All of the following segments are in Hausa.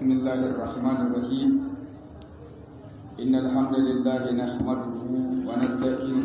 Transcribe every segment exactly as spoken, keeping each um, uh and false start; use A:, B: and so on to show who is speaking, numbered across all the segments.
A: بسم الله الرحمن الرحيم إن الحمد لله نحمده ونستعينه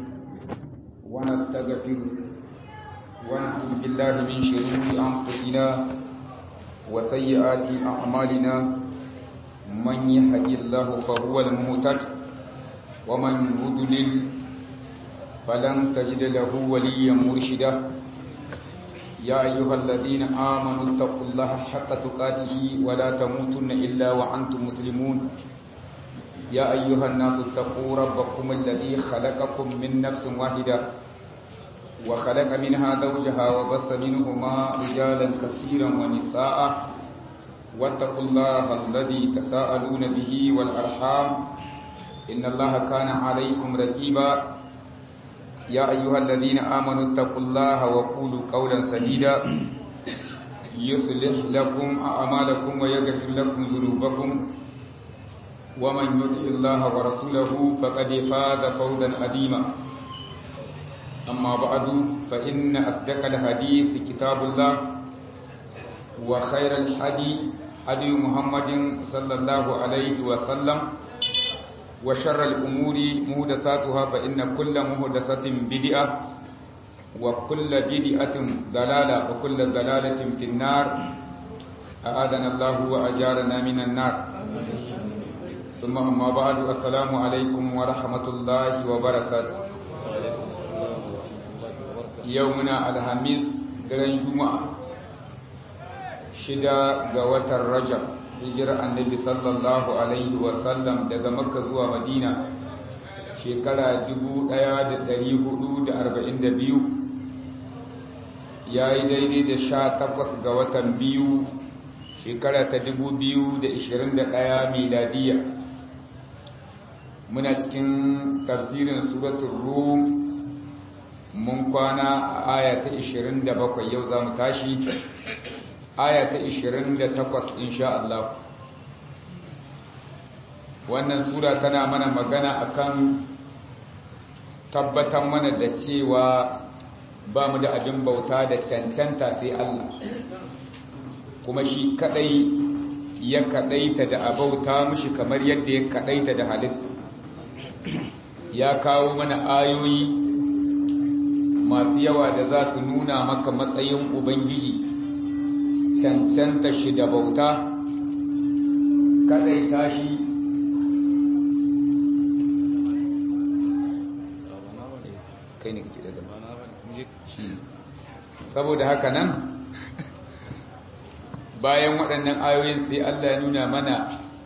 A: ونستغفره ونعوذ بالله من شرور أنفسنا وسيئات أعمالنا من يهد الله فهو المهتد ومن يضلل فلن تجد له وليا مرشدا يا أيها الذين آمنوا اتقوا الله حق تقاته ولا تموتن إلا وأنتم مسلمون يا أيها الناس اتقوا ربكم الذي خلقكم من نفس واحدة وخلق منها زوجها وبث منهما رجالا كثيرا ونساء واتقوا الله الذي تساءلون به والأرحام إن الله كان عليكم رقيبا يا أيها الذين آمنوا اتقوا الله وقولوا قولا سديدا يصلح لكم أعمالكم ويغفر لكم ذنوبكم ومن يطع الله ورسوله فقد فاز فوزا عظيما أما بعد فإن أصدق الحديث كتاب الله وخير الحديث حديث محمد صلى الله عليه وسلم وشر الأمور مهدساتها فإن كل مهدسة بدعة وكل بدعة ضلالة وكل ضلالة في النار أعاذنا الله وأجارنا من النار ثم أما بعد السلام عليكم ورحمة الله وبركاته يومنا الخميس غران جمعة شدا غوات الرجب hijirar annabi sallallahu alaihi wasallam daga makka zuwa madina shekara dubu ɗaya da ɗari hudu da arba'in da biyu ya yi daidai da sha takwas ga watan biyu shekara ta dubu biyu da ishirin da ɗaya miladiya muna cikin tafsirin suratun rum mun kwana a aya ta ishirin da bakwai yau za mu tashi aya ta ishirin da takwas insha Allah. Wannan sura tana mana magana akan tabbatar mana da cewa ba mu da abin bauta da cancanta sai Allah, kuma shi kadai ya kadaita da abauta mushi kamar yadda ya kadaita da halitta. Ya kawo mana ayoyi masu yawa da za su nuna maka matsayin Ubangiji, cancanta shi da bauta, kadai tashi kai ne kake daga saboda haka nan bayan waɗannan ayoyin sai Allah ya nuna mana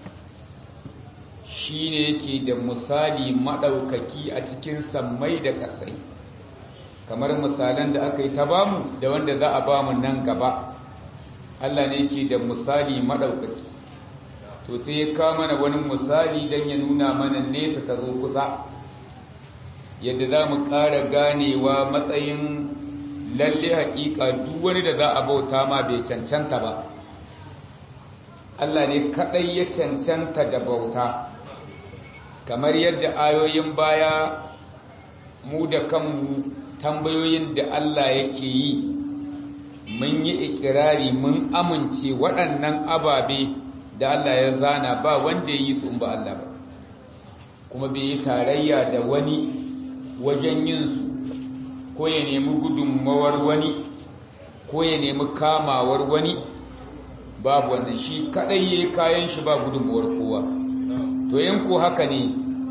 A: shi ne yake da misali maɗaukaki a cikin sammai da ƙasai, kamar misalan da aka yi ta bamu da wanda za a bamu nan gaba. Allah ne yake da misali maɗaukaki, to sai ya kawo mana wani misali don ya nuna mana nesa ta zo kusa, yadda za mu ƙara ganewa matsayin lalle haƙiƙa duk wani da za a bauta ma bai cancanta ba. Allah ne kaɗai ya cancanta da bauta, kamar yadda ayoyin baya mu da kanmu tambayoyin da Allah yake yi mun yi ikirari mun amince waɗannan ababe da Allah ya zana ba wanda ya yi su ba Allah ba, kuma bai yi tarayya da wani wajen yin su, ko ya nemi gudunmawar wani ko ya nemi kamawar wani, babu wannan, shi kadai yayi kayan shi ba gudunmawar kowa. To yin ko haka ne,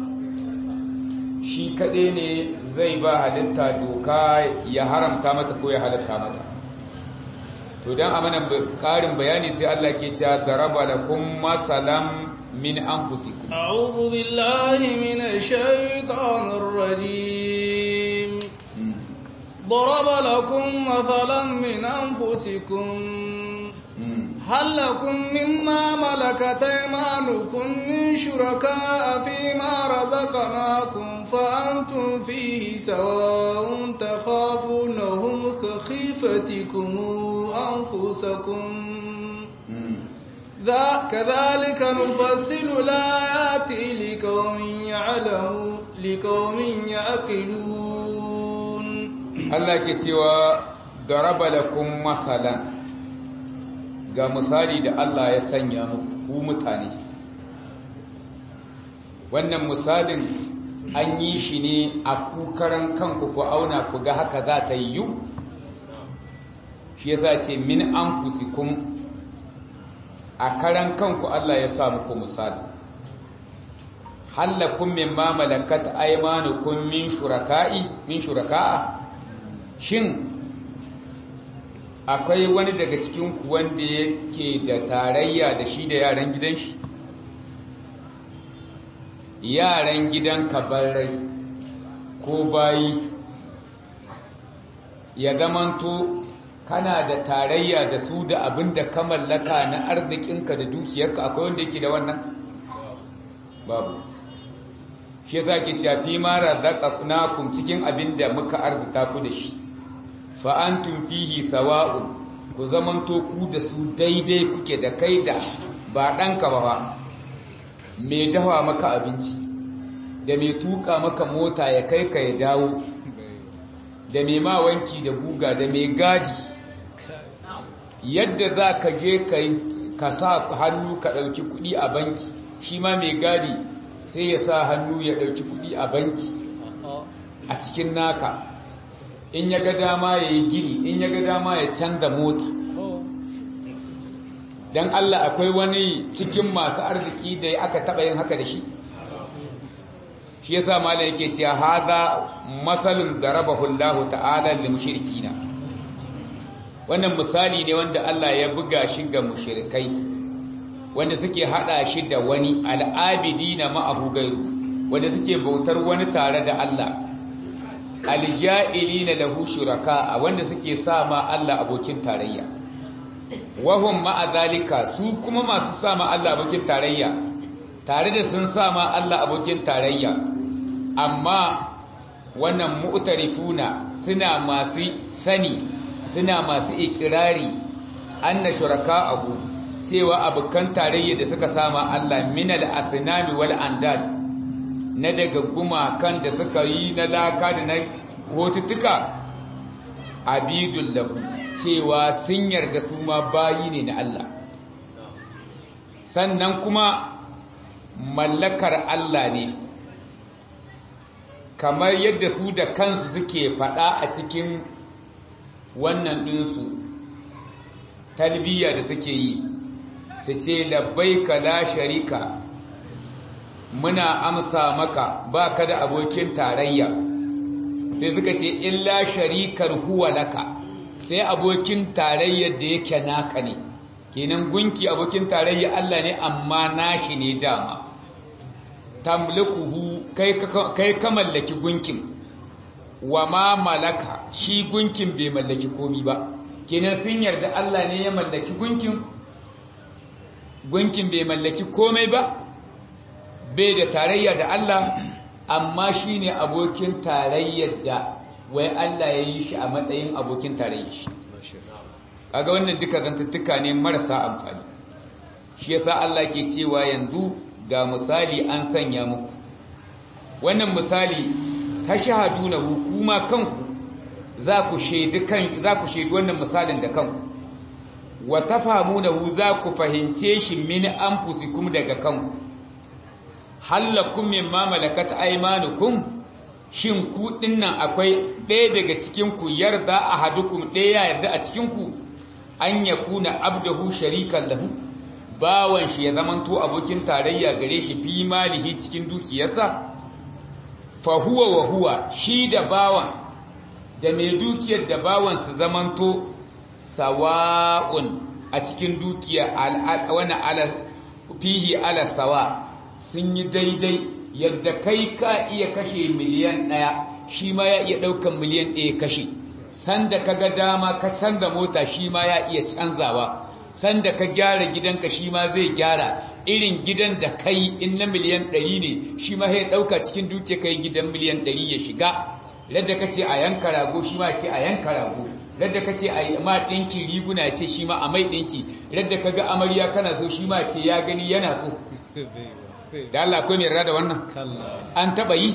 A: shi kadai ne zai ba halitta doka ya haramta mata ko ya halatta mata. To dan amanan karin bayani sai Allah ke cewa daraba lakum masalan min anfusikum.
B: A'udhu billahi minash shaitanir rajim. Daraba lakum masalan min anfusikum. هل لكم مما ملكت أيمانكم من شركاء فيما رزقناكم فأنتم فيه سواء تخافونهم كخيفتكم أنفسكم ذا كذلك نفصل الآيات لقوم يعلمون لقوم يعقلون.
A: الله كتوى ضرب لكم مثلا ga misali da Allah ya sanya ku mutane wannan misalin an yi shi ne a kukaran kanku ku auna ku ga haka za ta yi shi yasa ce min anfusikum a karan kanku Allah ya sa muku misali halakum mimma malakat aymanukum min shuraka'i min shuraka'a shin akwai wani daga cikin ku wanda yake da tarayya da shi da yaran gidan shi yaran gidan kabarai ko bayi ya zamanto kana da tarayya da su da abin da ka mallaka na arzikinka da dukiyarka akwai wanda yake da wannan babu shi yasa ke cewa fi ma razaqnakum cikin abin da muka arzita ku da shi fa antum fihi sawa'un ku zamanto ku da su daidai kuke da kai da ba danka ba ba mai dawa maka abinci da mai tuka maka mota ya kai ka ya dawo da mai ma wanki da guga da mai gadi yadda za ka je ka sa hannu ka ɗauki kuɗi a banki shi ma mai gadi sai ya sa hannu ya ɗauki kuɗi a banki a cikin naka in ya ga dama ya yi gini in ya ga dama ya canza mota don Allah akwai wani cikin masu arziki da aka taɓa yin haka da shi shi yasa malam yake cewa haza masalun darabahu Allah ta'ala lil mushrikina wannan misali ne wanda Allah ya buga shi ga mushrikai wanda suke hada shi da wani al'abidina ma'ahu gairu wanda suke bautar wani tare da Allah alja'ilina lahu shuraka wanda suke sa ma Allah abokin tarayya wahum ma'a zalika su kuma masu sa ma Allah abokin tarayya tare da sun sa ma Allah abokin tarayya amma wannan mu'tarifuna suna masu sani suna masu ikirari anna shuraka'ahu cewa abokan tarayya da suka sama Allah minal asnami wal andad na daga gumakan da suka yi na laka da na hotuttuka abidul lahu cewa sun yarda su ma bayi ne na Allah sannan kuma mallakar Allah ne kamar yadda su da kansu suke faɗa a cikin wannan ɗinsu talbiya da suke yi su ce labbaika la sharika muna amsa maka ba ka da abokin tarayya sai suka ce illa sharikar huwa laka sai abokin tarayyar da yake naka ne kenan gunki abokin tarayya Allah ne amma nashi ne dama tamlikuhu kai kai ka mallaki gunkin wa ma malaka shi gunkin bai mallaki komi ba kenan sun yarda Allah ne ya mallaki gunkin gunkin bai mallaki komai ba bai da tarayya da Allah amma shi ne abokin tarayyar da wai Allah ya yi shi a matsayin abokin tarayyar shi kaga wannan duka zantuttuka ne marasa amfani shi yasa Allah ke cewa yanzu ga misali an sanya muku wannan misali tashahaduna hukuma kanku za ku shaidu kan za ku shaidu wannan misalin da kanku wa tafhamunahu za ku fahince shi min anfusikum daga kanku halakum mimma malakat aymanukum shin ku dinnan akwai ɗaya daga cikin ku yarda ahadukum ɗaya ya yarda a cikin ku an yakuna abdahu sharikan lahu bawan shi ya zamanto abokin tarayya gare shi fi malihi cikin dukiyarsa fa huwa wa huwa shi da bawan da mai dukiyar da bawan su zamanto sawa'un a cikin dukiya wani ala fihi ala sawa sun yi daidai yadda kai ka iya kashe miliyan ɗaya shi ma ya iya ɗaukan miliyan ɗaya kashe sanda ka ga dama ka canza mota shi ma ya iya canzawa sanda ka gyara gidanka shi ma zai gyara irin gidan da kai in na miliyan ɗari ne shi ma ya ɗauka cikin dukiya kai gidan miliyan ɗari ya shiga ladda ka ce a yanka rago shi ma ce a yanka rago ladda ka ce a ma ɗinki riguna ce shi ma a mai ɗinki ladda ka ga amarya kana so shi ma ce ya gani yana so da Allah akwai mai yarda da wannan an taba yi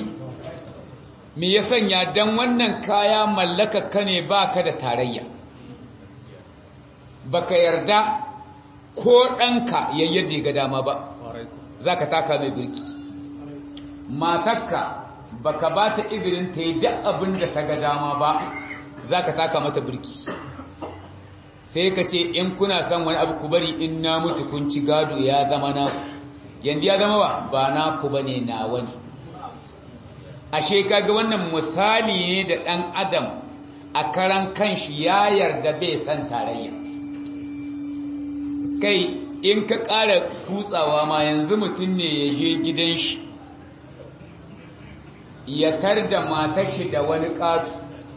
A: me ya sanya dan wannan kaya mallaka ka ne baka da tarayya baka yarda ko ɗanka yayyade ga dama ba za ka taka mai birki matakka baka ba ta izinin ta yi duk abin da ta ga dama ba za ka taka mata birki sai ka ce in kuna son wani abu ku bari in na mutu kun ci gado ya zama naku yanzu ya zama ba ba naku ba ne na wani ashe kaga wannan misali ne da ɗan adam a karan kanshi ya yarda bai san tarayya kai in ka ƙara kutsawa ma yanzu mutum ne ya je gidan shi ya tar da matar shi da wani ƙatu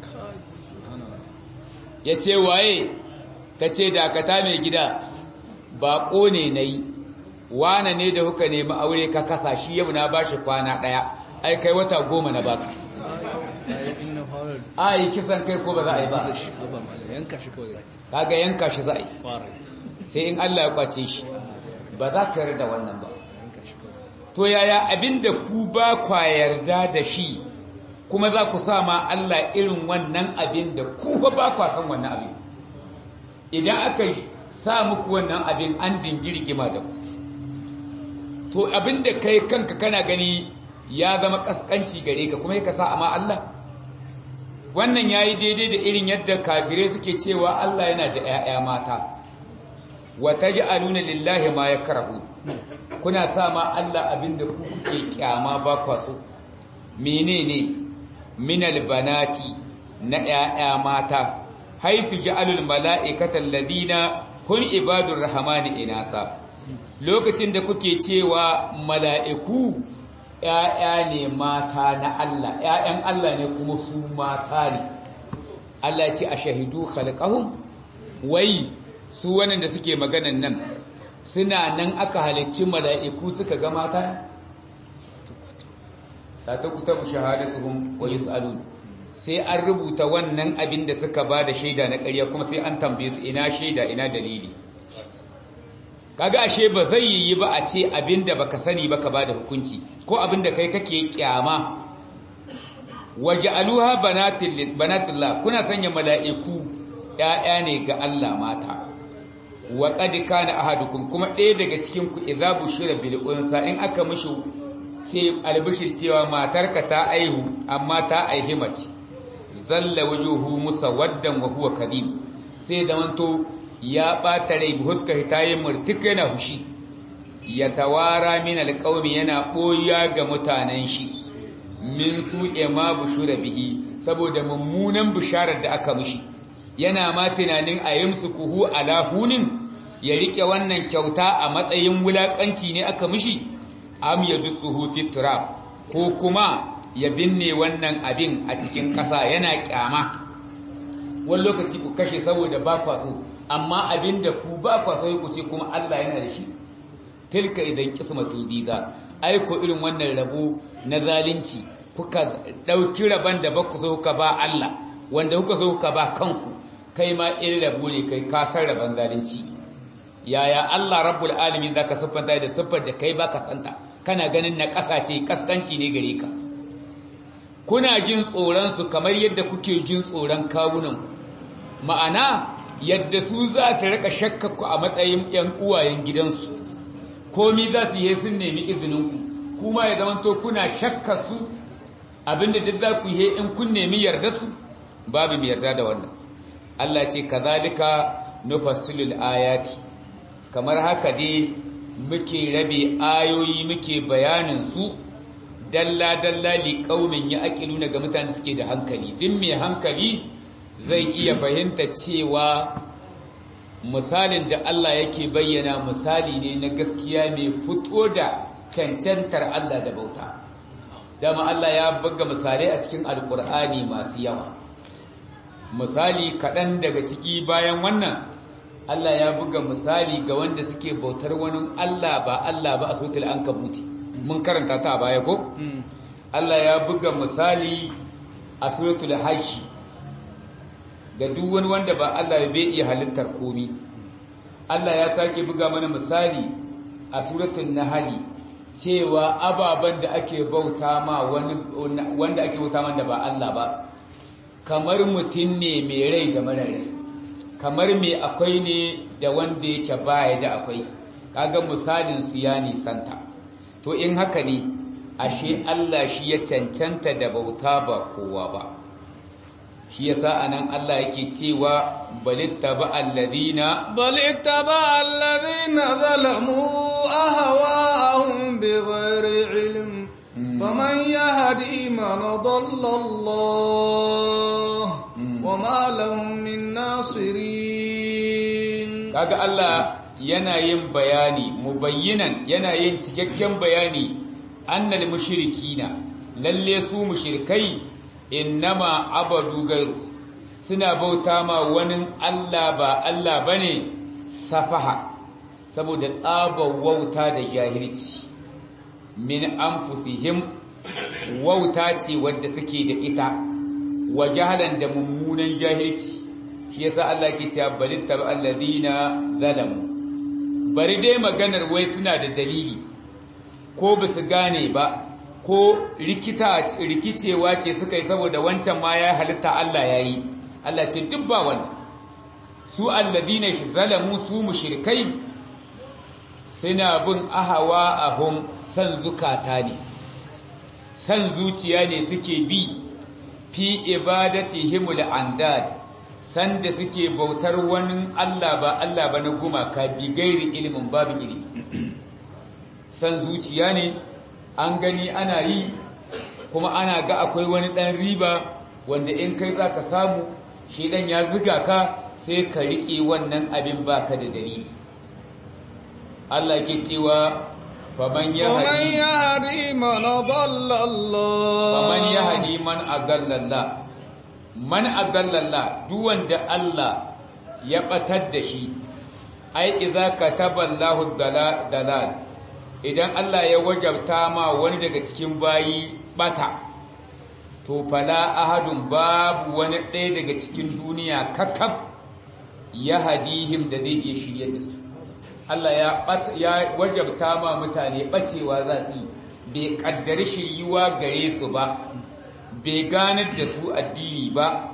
A: ya ce waye ta ce dakata mai gida baƙo ne na yi wane ne da kuka nemi aure ka kasa shi yau na ba shi kwana ɗaya ai kai wata goma na baka a yi kisan kai ko ba za a yi ba kaga yanka shi za a yi sai in Allah ya kwace shi ba za ka yarda wannan ba to yaya abinda ku ba kwa yarda da shi kuma za ku sa ma Allah irin wannan abin da ku ba ba kwa san wannan abin idan aka sa muku wannan abin an dingirgima da ku to abinda kai kanka kana gani ya zama kaskanci gare ka kuma ka sa amma Allah wannan yayi daidai da irin yadda kafirai suke cewa Allah yana da ƴaƴa mata wa taj'aluna lillahi ma yakrahu kuna sa ma Allah abinda ku kuke kyama ba kwa so menene minal banati na ƴaƴa mata haifu ja'alul mala'ikata alladina hum ibadur rahmani inasa lokacin da kuke cewa mala'iku ƴaƴa ne mata na Allah ƴaƴan Allah ne kuma su mata ne Allah ya ce a shahidu khalqahum wai su wannan da suke maganan nan suna nan aka halicci mala'iku suka ga mata satakutabu shahadatuhum wa yus'alun sai an rubuta wannan abin da suka ba da shaida na ƙarya kuma sai an tambaye su ina shaida ina dalili kaga ashe ba zai yi ba a ce abin da baka sani baka ba da hukunci ko abin da kai kake kyama waja'aluha banatil banatillah kuna sanya mala'iku ƴaƴa ne ga Allah mata wa qad kana ahadukum kuma ɗaya daga cikin ku idza bushira bil unsa in aka mishi ce albishir cewa matarka ta aihu amma ta aihi mace zalla wajuhu musawaddan wa huwa kadhib sai da wanto ya bata rai huska hitaye murtika yana hushi ya tawara min alqawmi yana boya ga mutanen shi min su'e ma bushura bihi saboda mummunan bisharar da aka mishi yana ma tunanin ayyumsu kuhu ala hunin ya rike wannan kyauta a matsayin wulakanci ne aka mishi am yadsuhu fi turab ko kuma ya binne wannan abin a cikin ƙasa yana kyama wani lokaci ku kashe saboda ba kwa so amma abin da ku ba kwa so ku ce kuma Allah yana da shi tilka idan qismatul diza ai ko irin wannan rabo na zalunci kuka dauki raban da ba ku so ka ba Allah wanda kuka so ka ba kanku kai ma irin rabo ne kai ka san raban zalunci yaya Allah rabbul alamin zaka siffanta da siffar da kai baka santa kana ganin na ƙasa ce kaskanci ne gare ka kuna jin tsoron su kamar yadda kuke jin tsoron kawunan ku ma'ana yadda su za ta rika shakka ku a matsayin ƴan uwayen gidansu komai za su yi sun nemi izinin ku kuma ya zama to kuna shakka su abinda duk za ku yi in kun nemi yarda su babu mai yarda da wannan Allah ce kazalika nufassilul ayati kamar haka dai muke rabe ayoyi muke bayanin su dalla-dalla li qaumin ya'qiluna ga mutane suke da hankali din mai hankali zai iya fahimta cewa misalin da Allah yake bayyana misali ne na gaskiya mai fito da cancantar Allah da bauta dama Allah ya buga misalai a cikin alkur'ani masu yawa misali kaɗan daga ciki bayan wannan Allah ya buga misali ga wanda suke bautar wani Allah ba Allah ba a suratul ankabuti mun karanta ta a baya ko Allah ya buga misali a suratul hajj ga duk wani wanda ba Allah bai iya halittar komi Allah ya sake buga mana misali a suratul nahl cewa ababan da ake bauta ma wani wanda ake bauta man da ba Allah ba kamar mutum ne mai rai da mara rai kamar me akwai ne da wanda yake baya da akwai, kaga misalin su ya nisanta. To in haka ne ashe Allah shi ya cancanta da bauta ba kowa ba. Shi yasa anan Allah yake cewa balittaba alladhina
B: balittaba alladhina zalamu ahwa'ahum bighairi ilm faman yahdi man dhalla Allah wama lahum min nasirin.
A: Kaga Allah yana yin bayani mubayyinan, yana yin cikakken bayani annal mushrikina, lalle su mushrikai innama abadu gairu, suna bauta ma wani Allah ba Allah bane, safaha, saboda tsabar wauta da jahilci, min anfusihim, wauta ce wadda suke da ita, wa jahalan da mummunan jahilci. Shi yasa Allah ke cewa balittab alladhina zalamu, bari dai maganar wai suna da dalili ko ba su gane ba, ko rikicewa ce suka yi saboda wancan ma ya halitta Allah ya yi. Allah ce duk ba wannan, su alladhina zalamu, su mushrikai suna bin ahawa ahum, san zukata ne, san zuciya ne suke bi, fi ibadatihimul andad, sanda suke bautar wani Allah ba Allah ba na gumaka, bi gairi ilimin babu ilimi. San zuciya ne, an gani ana yi kuma ana ga akwai wani ɗan riba wanda in kai za ka samu, shi ɗan ya ziga ka sai ka riƙe wannan abin baka da dalili. Allah ke cewa faman yahdi
B: man adalla Allah,
A: faman yahdi man adalla Allah, man adalla Allah, duk wanda Allah ya batar da shi, ai idza kataballahu dalal, idan Allah ya wajabta ma wani daga cikin bayi bata, to fala ahadun, babu wani ɗaya daga cikin duniya kakab ya hadihim da zai iya shirye da su. Allah ya ya wajabta ma mutane bacewa za su yi, bai kaddari shiryuwa gare su ba, bai ganar da su addini ba,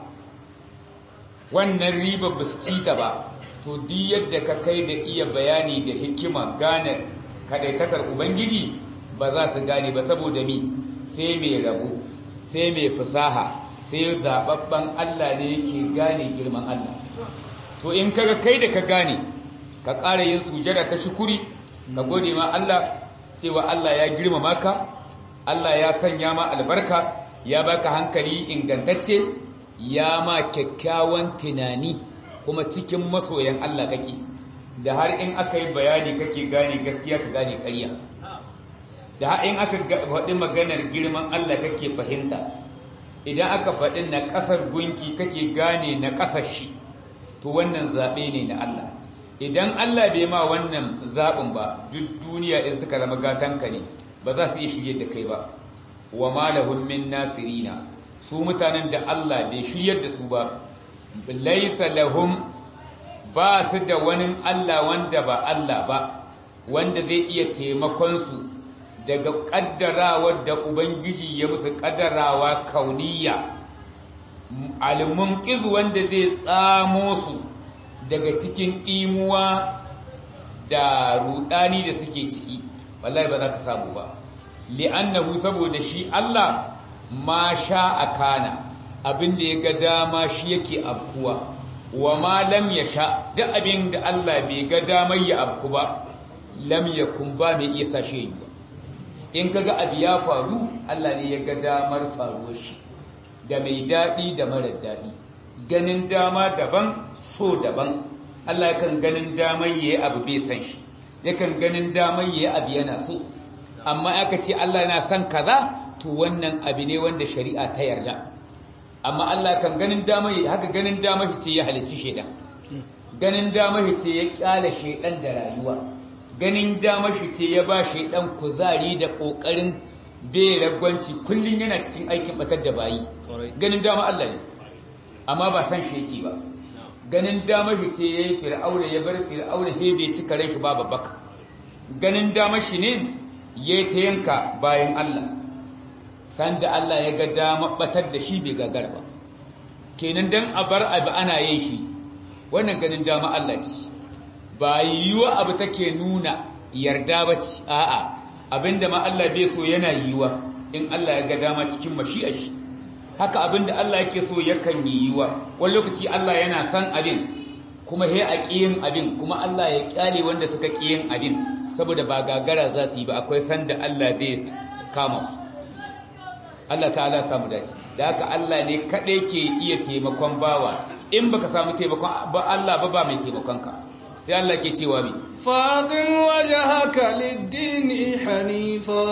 A: wannan riba ba su ci ta ba. To duk yadda ka kai da iya bayani da hikima gane kadaitakar Ubangiji, ba za su gane ba, saboda mi sai mai rabu, sai mai fasaha, sai zababban Allah ne yake gane girman Allah. To in kaga kai da ka gane, ka ƙara yin sujada ta shukuri, ka gode ma Allah cewa Allah ya girmama ka, Allah ya sanya ma albarka, ya baka hankali ingantacce, ya ma kyakkyawan tunani, kuma cikin masoyan Allah kake, da har in aka yi bayani kake gane gaskiya ka gane ƙarya, da har in aka faɗi maganar girman Allah kake fahimta, idan aka faɗi na ƙasar gunki kake gane na ƙasar shi, to wannan zaɓe ne na Allah. Idan Allah bai ma wannan zaɓin ba, duk duniya in suka zama gatanka ne, ba za su iya shirye da kai ba. Wa ma lahum min nasirina, su mutanen da Allah bai shiryar da su ba, laisa lahum, ba su da wani Allah wanda ba Allah ba, wanda zai iya taimakon su daga ƙaddarawar da Ubangiji ya musu, ƙaddarawa kauniya, al-munqiz, wanda zai tsamo su daga cikin imuwa da rudani da suke ciki, wallahi ba za ka samu ba. Li'annahu, saboda shi Allah ma sha akana, abin da ya ga dama shi yake afkuwa, wa ma lam yasha, duk abin da Allah bai ga damar ya afku ba, lam yakun, ba mai iya sashe yi ba. In kaga abu ya faru, Allah ne ya ga damar faruwar shi, da mai daɗi da marar daɗi, ganin dama daban, so daban. Allah yakan ganin damar yayi abu bai san shi, yakan ganin damar yayi abu yana so. Amma aka ce Allah yana son kaza, to wannan abu ne wanda shari'a ta yarda. Amma Allah kan ganin damar yayi haka, ganin damar shi ce ya halicci shedan, ganin damar shi ce ya kyale shedan da rayuwa, ganin damar shi ce ya ba shedan kuzari da kokarin bai ragwanci, kullun yana cikin aikin batar da bayi. Ganin damar Allah ne, amma ba san shi yake ba. Ganin damar shi ce ya yi fir'auna, ya bar fir'auna he bai cika rai shi ba babbaka. Ganin damar shi ne ya yi ta yanka bayan Allah, sanda Allah ya ga damar batar da shi bai gagar ba. Kenan dan a bar abu ana yin shi, wannan ganin dama Allah ce ba yiwa abu take nuna yarda ba ce a'a abinda ma Allah bai so yana yiwa in Allah ya ga dama cikin mashi'ar shi haka abinda Allah yake so yakan yi yiwa wani lokaci Allah yana san abin kuma he a kiyin abin kuma Allah ya kyale wanda suka kiyin abin saboda ba gagara za su yi ba akwai sanda Allah zai kama su Allah ta'ala samu dace da haka Allah ne kadai ke iya taimakon bawa in baka samu taimakon ba Allah ba ba mai taimakon ka sai Allah ke cewa mi
B: faqim wajhaka lid-din hanifa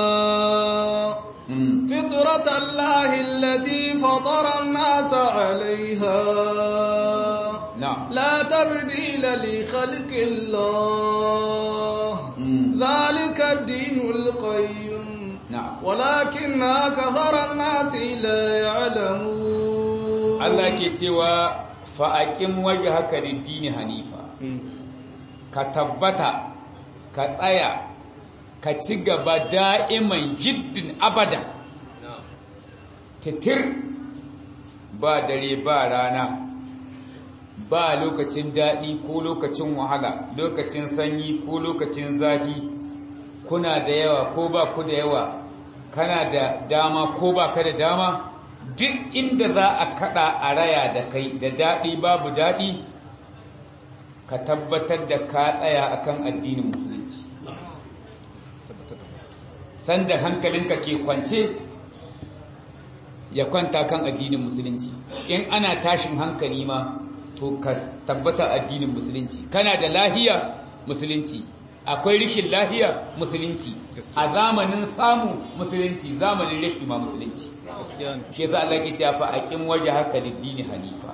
B: fitratallahi allati fatara an-nasa 'alayha
A: na'am
B: la tabdila li khalqillah dhalika ad-dinul qayyim
A: na'am
B: walakin akthara an-nasi la ya'lamun
A: Allah ke cewa fa'aqim wajhaka lid-din hanifa ka tabbata ka tsaya ka ci gaba da'iman jiddin abadan titir ba dare ba rana ba lokacin daɗi ko lokacin wahala lokacin sanyi ko lokacin zafi kuna da yawa ko ba ku da yawa kana da dama ko ba ka da dama duk inda za a kada a raya da kai da daɗi babu daɗi ka tabbatar da ka tsaya akan addinin musulunci sanda hankalinka ke kwance ya kwanta kan addinin musulunci in ana tashin hankali ma to ka tabbata addinin musulunci kana da lahiya musulunci akwai rishin lahiya musulunci a zamanin samu musulunci zamanin rashi ma musulunci shi yasa Allah ke cewa fa aqim wajhaka lid-din hanifa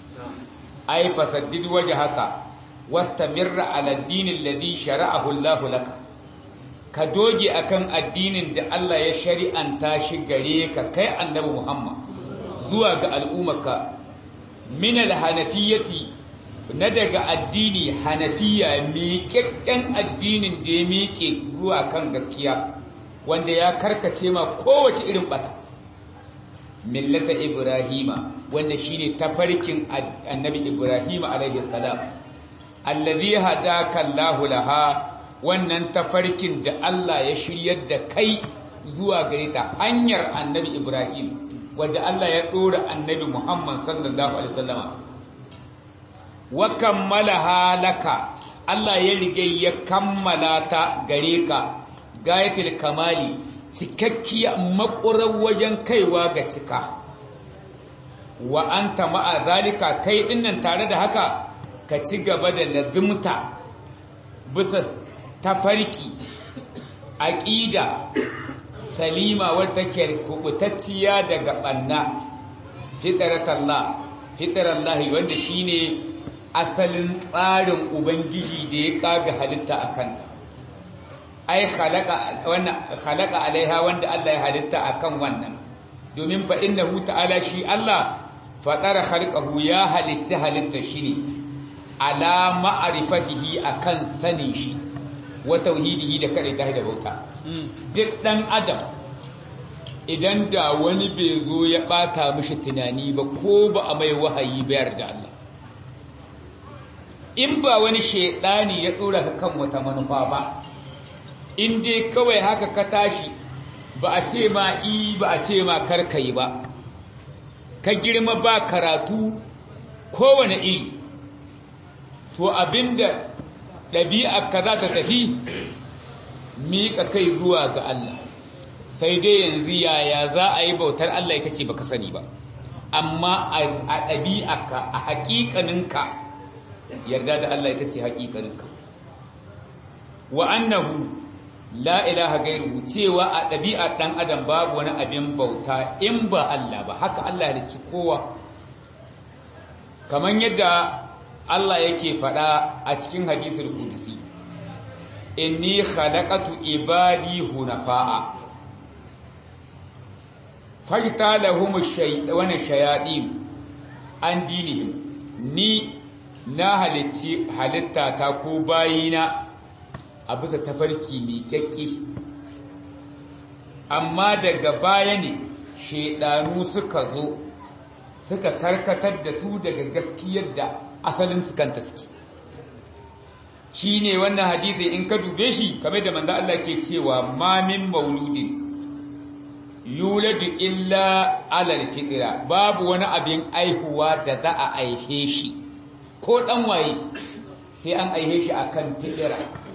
A: ay fasaddid wajhaka wastamirra ala ad-din alladhi shara'ahu Allah laka ka doge akan addinin da Allah ya shari'anta shi gare ka kai annabi Muhammad zuwa ga al'ummarka min al-hanafiyyati na daga addini hanafiya miƙaƙƙen addinin da ya miƙe zuwa kan gaskiya wanda ya karkace ma kowace irin bata millata ibrahima wanda shine tafarkin annabi ibrahima alaihi salam allazi hadaka Allahu laha wannan tafarkin da Allah ya shiryar da kai zuwa gare ta hanyar annabi ibrahim wanda Allah ya dora annabi Muhammad sallallahu alaihi wasallama wa kammalaha laka Allah ya rige ya kammala ta gare ka gayatul kamali cikakkiya makurar wajen kaiwa ga cika wa anta ma'a zalika kai dinnan tare da haka ka ci gaba da lazimta bisa tafarki aqida salima wata ke kubutacciya daga banna fitratallah fitrallahi wanda shine asalin tsarin ubangiji da ya kaga halitta akan ta ai khalaqa wannan khalaqa alaiha wanda Allah ya halitta akan wannan domin fa innahu ta'ala shi Allah faqara khalqahu ya halitta halitta shi ne ala ma'rifatihi akan sanin shi wa tauhidihi da kare da bauta duk dan adam idan da wani bai zo ya bata mishi tunani ba ko ba a mai wahayi bayar da Allah in ba wani shedani ya dora ka kan wata manufa ba in dai kawai haka ka tashi ba a ce ma i ba a ce ma karkai ba ka girma ba karatu kowane iri to abinda ɗabi'a ka za ta tafi miƙa kai zuwa ga Allah sai dai yanzu yaya za a yi bautar Allah ita ce baka sani ba amma a ɗabi'a ka a haƙiƙaninka yarda da Allah ita ce haƙiƙaninka wa annahu la ilaha gairu cewa a ɗabi'a ɗan adam babu wani abin bauta in ba Allah ba haka Allah ya ci kowa kamar yadda Allah yake faɗa a cikin hadisul qudsi inni khalaqatu ibadi hunafa'a fajta lahum shay'an shayatin an dinihim ni na halicci halitta ta ko bayina a bisa tafarki mai kyakke amma daga baya ne shedanu suka zo suka karkatar da su daga gaskiyar da asalin su kanta suke. Shi ne wannan hadisi in ka dube shi kamar da manzo Allah ke cewa ma min mauludin yuladu illa alal fitra, babu wani abin aihuwa da za a aihe shi ko dan waye sai an aihe shi akan fitra,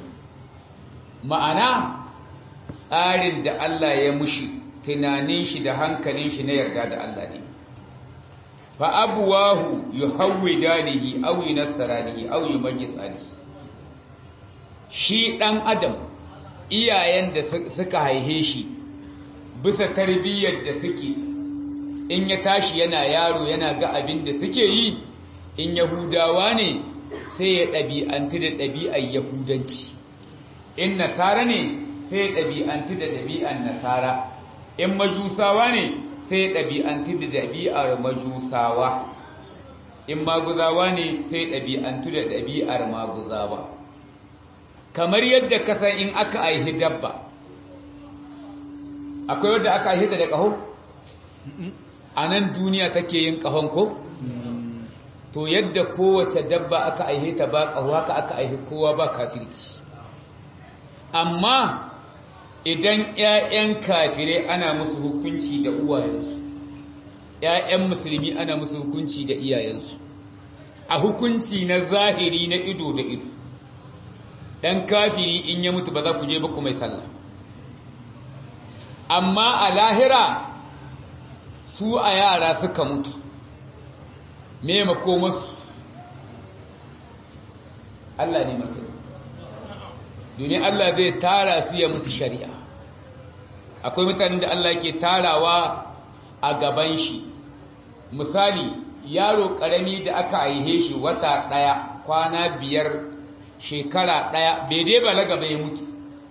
A: ma'ana tsarin da Allah ya mushi, tunanin shi da hankalin shi na yarda da Allah ne. fa abuwahu yuhawwidanihi aw yunassaranihi aw yumajjisanihi, shi ɗan adam iyayen da suka haihe shi bisa tarbiyyar da suke, in ya tashi yana yaro yana ga abin da suke yi, in yahudawa ne sai ya ɗabi'antu da ɗabi'ar yahudanci, in nasara ne sai ya ɗabi'antu da ɗabi'ar nasara, in majusawa ne sai ya ɗabi'antu da ɗabi'ar majusawa, in maguzawa ne sai ya ɗabi'antu da ɗabi'ar maguzawa. Kamar yadda kasan in aka aihi dabba, akwai wadda aka aihi ta da ƙaho? A nan duniya take yin ƙahon ko? To yadda kowace dabba aka aihe ta ba ƙaho, haka aka aihi kowa ba kafirci. Amma idan ‘ya'yan kafirai ana musu hukunci da uwayensu, ‘ya'yan musulmi ana musu hukunci da iyayensu, a hukunci na zahiri na ido da ido. Dan kafiri in ya mutu ba za ku je ba ku mai sallah, amma a lahira su a yara suka mutu, me makomarsu? Allah ne masani, domin Allah zai tara su ya musu shari'a. Akwai mutanen da Allah ke tarawa a gaban shi, misali yaro ƙarami da aka aihe shi wata ɗaya kwana biyar shekara ɗaya bai dai balaga bai mutu,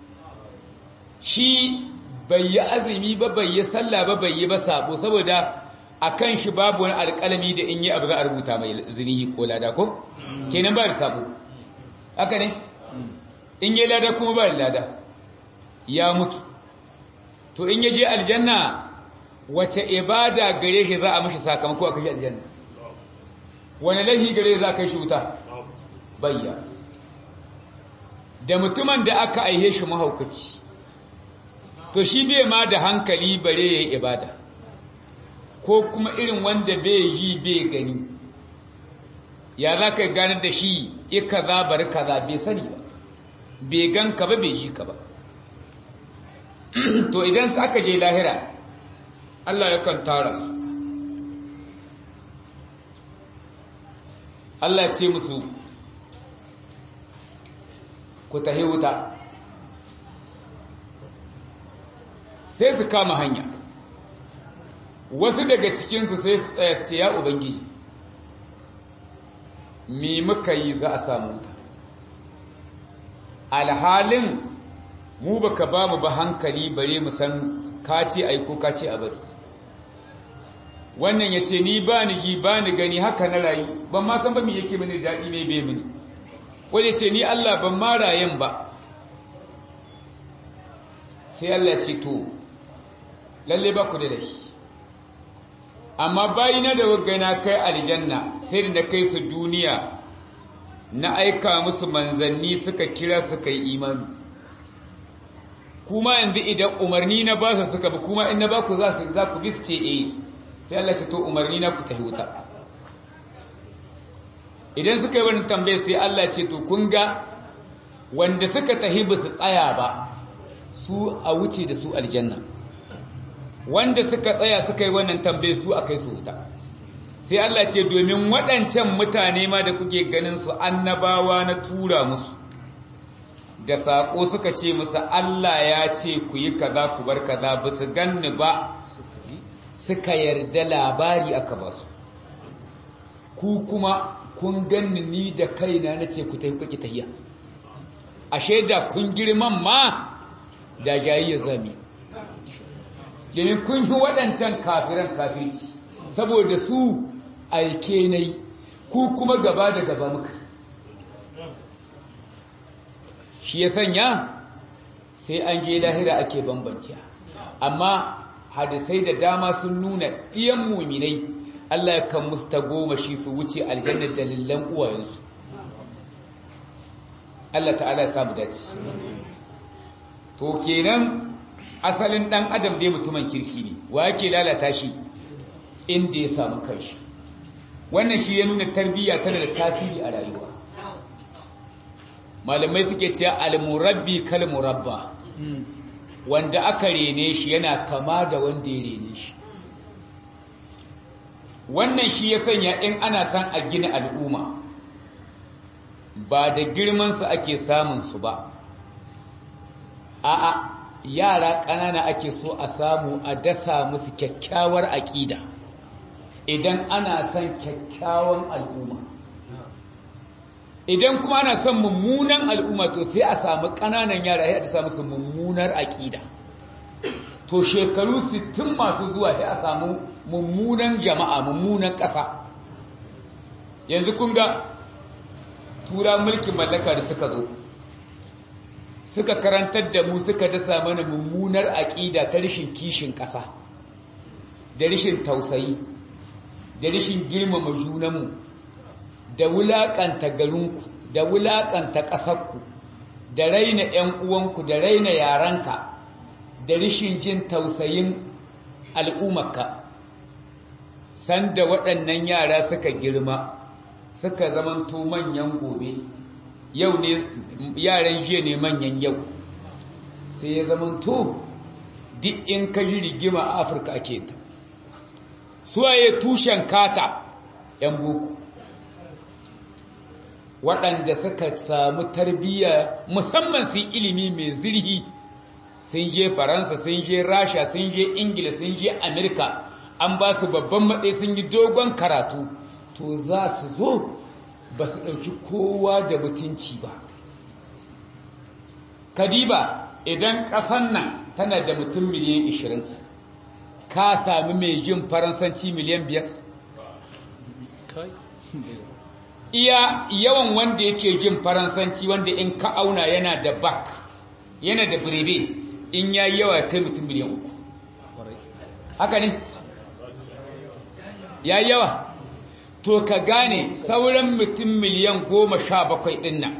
A: shi bai yi azumi ba, bai yi sallah ba, bai yi ba sabo, saboda a kan shi babu wani alƙalami da in yi abu za a rubuta mai zinihi ko lada ko? Kenan ba da sabo, haka ne? In yi lada kuma ba da lada, ya mutu. To in ya je aljanna wace ibada gare shi za a mashi sakamako a kashi aljanna? Wani laifi gare za a kai shi wuta? Bayya. Da mutumin da aka aihe shi mahaukaci, to shi bai ma da hankali bare ya yi ibada, ko kuma irin wanda bai yi bai gani, ya za ka ganar da shi ika za bari kaza bai sani ba, bai gan ka ba bai ji ka ba. To idan aka je lahira Allah ya kan tara su, Allah ce musu ku tahi wuta, sai su kama hanya, wasu daga cikinsu sai su tsaya su ce ya Ubangiji me muka yi za a samu wuta, alhalin mu baka ba mu ba hankali bare mu san kace ai ko kace a bari. Wannan ya ce ni ba ni ji ba ni gani haka na rayu, ban ma san ba me yake mini daɗi mai bai mini. Wanda ce ni Allah ban ma rayen ba, sai Allah ce to lalle ba ku da dashi, amma bayina da wagana kai aljanna sai da na kai su duniya na aika musu manzanni suka kira suka yi imani. Kuma yanzu idan umarni na ba su suka bi, kuma in na ba ku za su za ku bi su ce eh, sai Allah ce to umarni na ku tafi wuta. Idan suka yi wani tambaye sai Allah ce to kun ga wanda suka tafi ba su tsaya ba su a wuce da su aljanna, wanda suka tsaya suka yi wannan tambaye su a kai su wuta. Sai Allah ce domin waɗancan mutane ma da kuke ganin su annabawa na tura musu da saƙo suka ce musu Allah ya ce ku yi kaza ku bar kaza, ba su ganni ba suka yarda labari aka ba su. Ku kuma kun ganni ni da kaina na ce ku tafi kuke tahiya, ashe da kun girman ma da jayayya zami, domin kun yi waɗancan kafiran kafirci, saboda su aike nai, ku kuma gaba da gaba muka. Shi ya sanya sai an je lahira ake bambanci, amma hadisai da dama sun nuna ɗiyan muminai Allah ya kan musu tagomashi su wuce aljanna dalilan uwayensu Allah ta'ala ya samu dace to kenan asalin dan adam dai mutumin kirki ne wa yake lalata shi inda ya samu kanshi wannan shi ya nuna tarbiyya tana da tasiri a rayuwa malamai suke cewa al-murabbi kal murabba wanda aka rene shi yana kama da wanda ya rene shi wannan shi ya sanya in ana son a gina al'umma ba da girmansu ake samun su ba a'a yara ƙanana ake so a samu a dasa musu kyakkyawar aƙida idan ana son kyakkyawan al'umma idan kuma ana son mummunan al'umma to sai a samu ƙananan yara sai a dasa musu mummunar aƙida to shekaru sittin masu zuwa sai a samu mummunan jama'a mummunan ƙasa yanzu kun ga tura mulkin mallaka da suka zo suka karantar da mu suka dasa mana mummunar aƙida ta rashin kishin ƙasa da rashin tausayi da rashin girmama junanmu da wulaƙanta garinku da wulaƙanta ƙasarku da raina ‘yan uwanku da raina yaranka da rashin jin tausayin al'ummarka sanda waɗannan yara suka girma suka zamanto manyan gobe yau ne yaran jiya ne manyan yau sai ya zamanto duk in ka ji rigima a afirka ake ta suwaye tushen kata ‘yan boko waɗanda suka samu tarbiyya musamman su ilimi mai zirhi sun je faransa sun je rasha sun je ingila sun je amerika an ba su babban matsayi sun yi dogon karatu to za su zo ba su ɗauki kowa da mutunci ba kadiba idan ƙasan nan tana da mutum miliyan ishirin ka sami mai jin faransanci miliyan biyar iya yawan wanda yake jin faransanci wanda in ka auna yana da bak yana da birebe in ya yi yawa kai mutum miliyan uku haka ne ya yi yawa to ka gane sauran mutum miliyan goma sha bakwai ɗin nan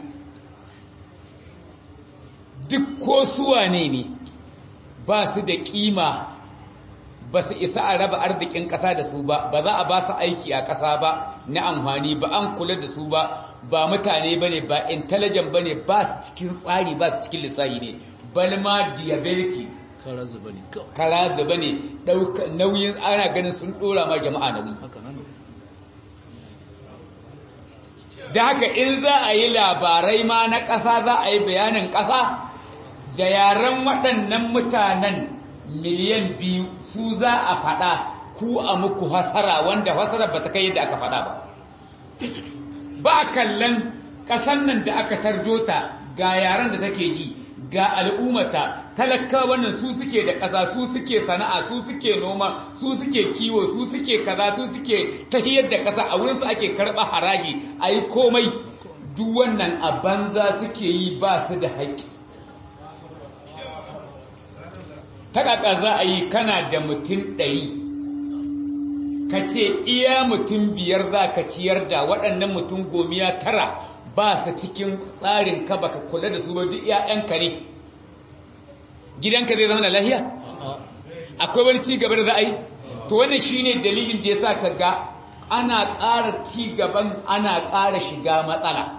A: duk ko suwa ne ne ba su da ƙima ba su isa a raba arzikin ƙasa da su ba ba za a ba su aiki a ƙasa ba na amfani ba an kula da su ba ba mutane ba ne ba intelligent ba ne ba su cikin tsari ba su cikin lissahi ne balma diabetes kara zuba ne nauyin ana ganin sun ɗora ma jama'a nauyi da haka in za a yi labarai ma na ƙasa za a yi bayanin ƙasa da yaren waɗannan mutanen miliyan biyu su za a faɗa ku a muku hasara wanda hasara ba ta kai yadda aka faɗa ba ba kallon ƙasan nan da aka tarjota ga yaren da take ji ga al'ummata talaka wannan su suke da ƙasa su suke sana'a su suke noma su suke kiwo su suke kaza su suke tahiyar da ƙasa a wurinsu ake karɓa haraji a yi komai duk wannan a banza suke yi ba su da haƙƙi ta ƙaƙa za a yi kana da mutum ɗari ka ce iya mutum biyar za ka ciyar da waɗannan mutum gomiya tara ba su cikin tsarin ka baka kula da su ba duk ‘ya'yanka ne gidanka zai zama da lahiya akwai wani cigaba da za a yi to wannan shi ne dalilin da ya sa ka ga ana ƙara cigaban ana ƙara shiga matsala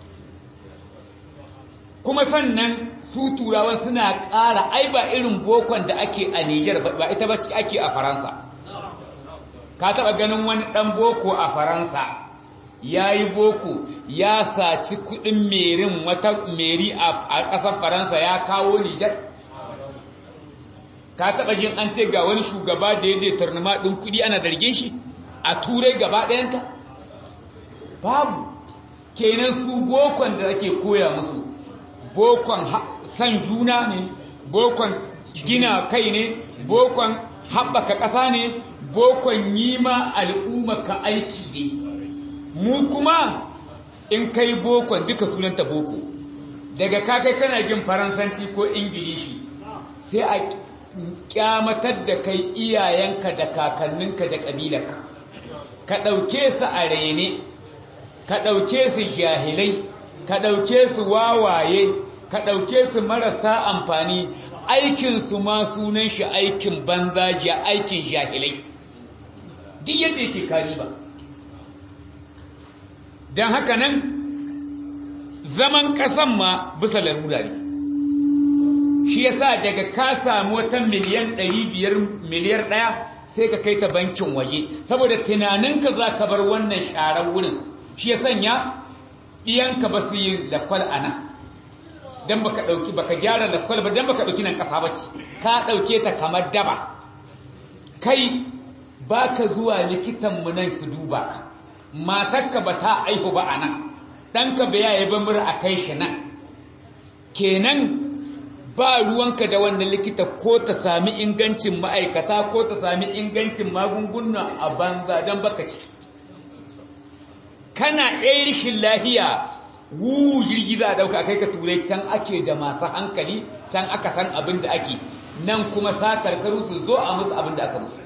A: kuma sannan su turawan suna ƙara ai ba irin bokon da ake a Nijar ba ita ba ake a Faransa ka taɓa ganin wani ɗan boko a Faransa ya yi boko ya saci kuɗin merin wata meri a ƙasar Faransa ya kawo Nijar ka taɓa jin an ce ga wani shugaba da ya je tarnama ɗin kuɗi ana zargin shi a turai gaba ɗayanta babu kenan su bokon da ake koya musu bokon san juna ne bokon gina kai ne bokon haɓaka ƙasa ne bokon yi ma al'umma ka aiki ne mu kuma in kai bokon duka sunanta boko daga kakai kana jin faransanci ko ingilishi sai a kyamatar da kai iyayenka da kakanninka da ƙabilarka ka ɗauke su a raine ka ɗauke su jahilai ka ɗauke su wawaye ka ɗauke su marasa amfani aikinsu ma sunan shi aikin banza ja aikin jahilai duk yadda yake kari ba don haka nan zaman ƙasan ma bisa larura ne shi yasa daga ka samu wata miliyan ɗari biyar miliyar ɗaya sai ka kai ta bankin waje saboda tunaninka za ka bar wannan sharar wurin shi ya sanya ɗiyanka ba su yi lakwal a nan don baka ɗauki baka gyara lakwal ba don baka ɗauki nan ƙasa ba ce ka ɗauke ta kamar daba kai ba ka zuwa likitanmu nan su duba ka matarka ba ta aihu ba a nan ɗanka ba ya yi ba mura a kai shi nan kenan ba ruwanka da wannan likita ko ta sami ingancin ma'aikata ko ta sami ingancin magunguna a banza don baka ciki kana ɗaya rishin lahiya wu jirgi za a ɗauka kai ka turai can ake da masu hankali can aka san abin da ake nan kuma sa karkaru su zo a musu abin da aka musu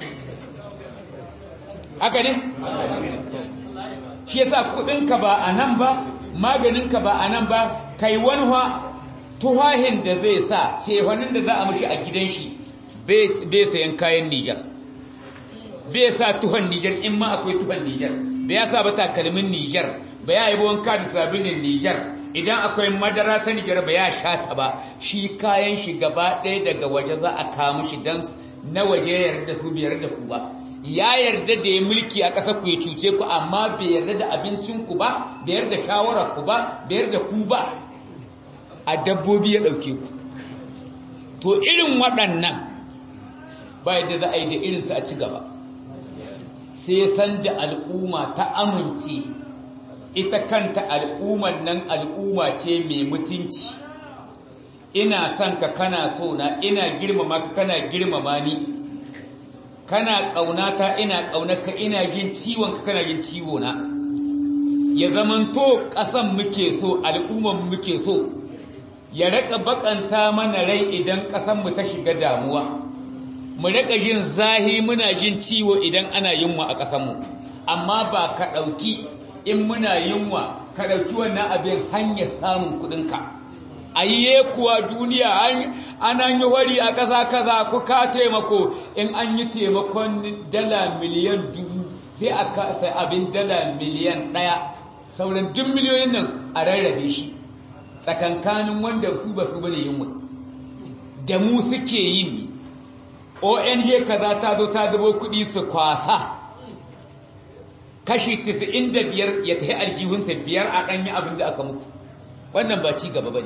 A: haka ne? shi yasa kuɗinka ba a nan ba maganinka ba a nan ba kai wani tuhahin da zai sa cehonin da za a mashi a gidan shi bai sayan kayan Nijar bai sa tuhon Nijar in ma akwai tuhon Nijar bai ya sa ba takalmin Nijar ba ya yi wanka da sabinin Nijar idan akwai madara ta Nijar ba ya sha ta ba shi kayan shi gaba ɗaya daga waje za a kawo shi don na waje yarda su bai yarda ku ba ya yarda da ya mulki a ƙasar ku ya cuce ku amma bai yarda da abincin ku ba bai yarda shawarar ku ba bai yarda ku ba a dabbobi ya ɗauke ku to irin waɗannan ba yadda za a yi da irinsu a ci gaba sai san da al'umma ta amince ita kanta al'ummar nan al'umma ce mai mutunci ina son ka kana so na ina girmama ka kana girmama ni kana ƙaunata ina ƙaunarka ina jin ciwon ka kana jin ciwo na ya zamanto ƙasan muke so al'ummar muke so ya raka bakanta mana rai idan ƙasanmu ta shiga damuwa mu raka jin zahi muna jin ciwo idan ana yunwa a ƙasanmu amma ba ka ɗauki in muna yunwa ka ɗauki wannan abin hanyar samun kuɗinka ayye kuwa duniya an yi wari a ƙasa kaza ku ka taimako in an yi taimakon dala miliyan dubu sai a kasa abin dala miliyan ɗaya sauran duk miliyoyin nan a rarrabe shi tsakankanin wanda su ba su bane yunwa da mu suke yin O N G kaza ta zo ta zubo kuɗi su kwasa kashi tisa'in da biyar ya tafi aljihunsa biyar a ɗanyi abin da aka muku wannan ba ci gaba bane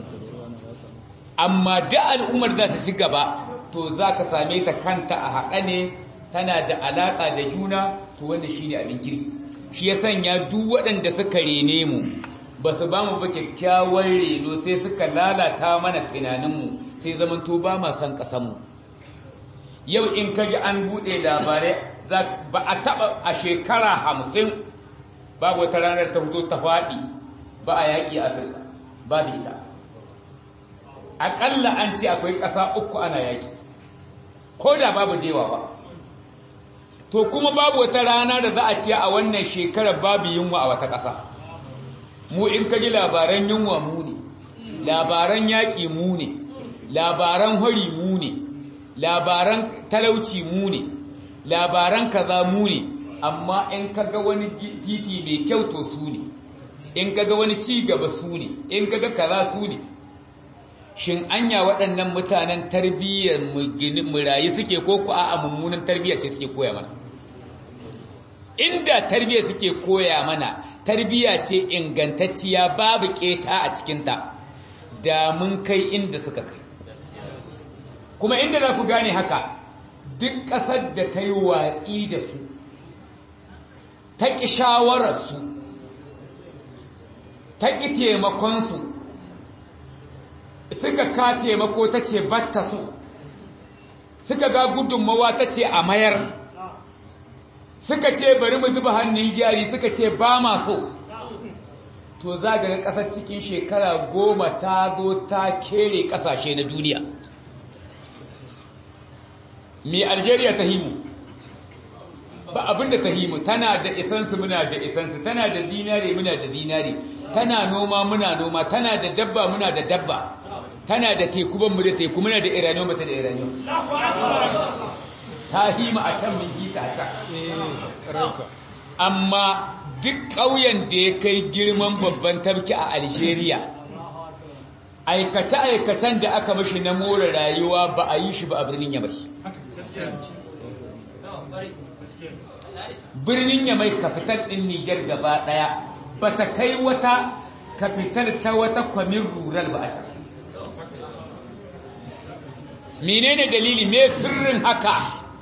A: amma da al'ummar za ta ci gaba to za ka same ta kanta a haɗa ne tana da alaƙa da juna to wanda shi ne abin kirki shi ya sanya duk waɗanda suka rene mu ba su ba mu ba kyakkyawar reno sai suka lalata mana tunaninmu sai zamanto ba ma san ƙasanmu yau in kaji an buɗe labarai ba a taɓa a shekara hamsin babu wata ranar ta fito ta faɗi ba a yaƙi a afirka babu ita aƙalla an ce akwai ƙasa uku ana yaƙi ko da babu dewa ba to kuma babu wata rana da za a ce a wannan shekarar babu yunwa a wata ƙasa mu in ka ji labaran yunwa mu ne labaran yaƙi mu ne labaran hori mu ne labaran talauci mu ne labaran kaza mu ne amma in ka ga wani titi mai kyau to su ne in ka ga wani ci gaba su ne in ka ga kaza su ne shin anya waɗannan mutanen tarbiyyar mu rayu suke ko ku a mummunan tarbiyya ce suke koya mana inda tarbiyya suke koya mana tarbiyya ce ingantacciya babu keta a cikinta da mun kai inda suka kai kuma inda za ku gane haka duk ƙasar da ta yi watsi da su ta ƙi shawararsu ta ƙi taimakonsu suka ka taimako ta ce batta su suka ga gudunmawa ta ce a mayar suka ce bari mu zuba hannun jari suka ce ba ma so to za ga ƙasar cikin shekara goma ta zo ta kere ƙasashe na duniya me Algeria ta himu ba abinda ta himu tana da isansu muna da isansu, tana da dinari muna da dinari, tana noma muna noma, tana da dabba muna da dabba, tana da teku ban mu da teku, muna da iraniyo mata da iraniyo. Ta himu a can min hita a can. Amma duk ƙauyen da ya kai girman babban tabki a Algeria, aikace-aikacen da aka mashi na more rayuwa ba a yi shi ba a birnin Yamai. Birnin Yamai kafital ɗin Nijar gaba ɗaya ba ta kai wata kafital ta wata kwamin rural ba a can. Menene dalili me sirrin haka?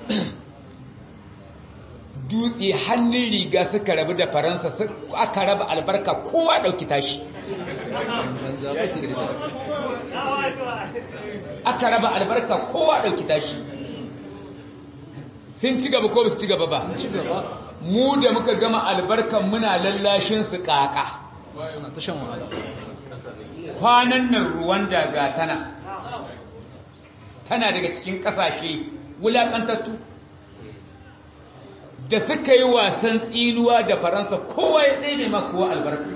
A: Dutse hannun riga suka rabu da Faransa, aka raba albarka kowa ɗauki tashi. Aka raba albarka kowa ɗauki tashi. Sun ci gaba ko ba su ci gaba ba? Mu da muka gama albarkan muna lallashin su ƙaƙa. Kwanan nan Ruwanda ga tana. Tana daga cikin ƙasashe wulaƙantattu. Da suka yi wasan tsinuwa da Faransa kowa ya ɗaya ne ma kowa albarka.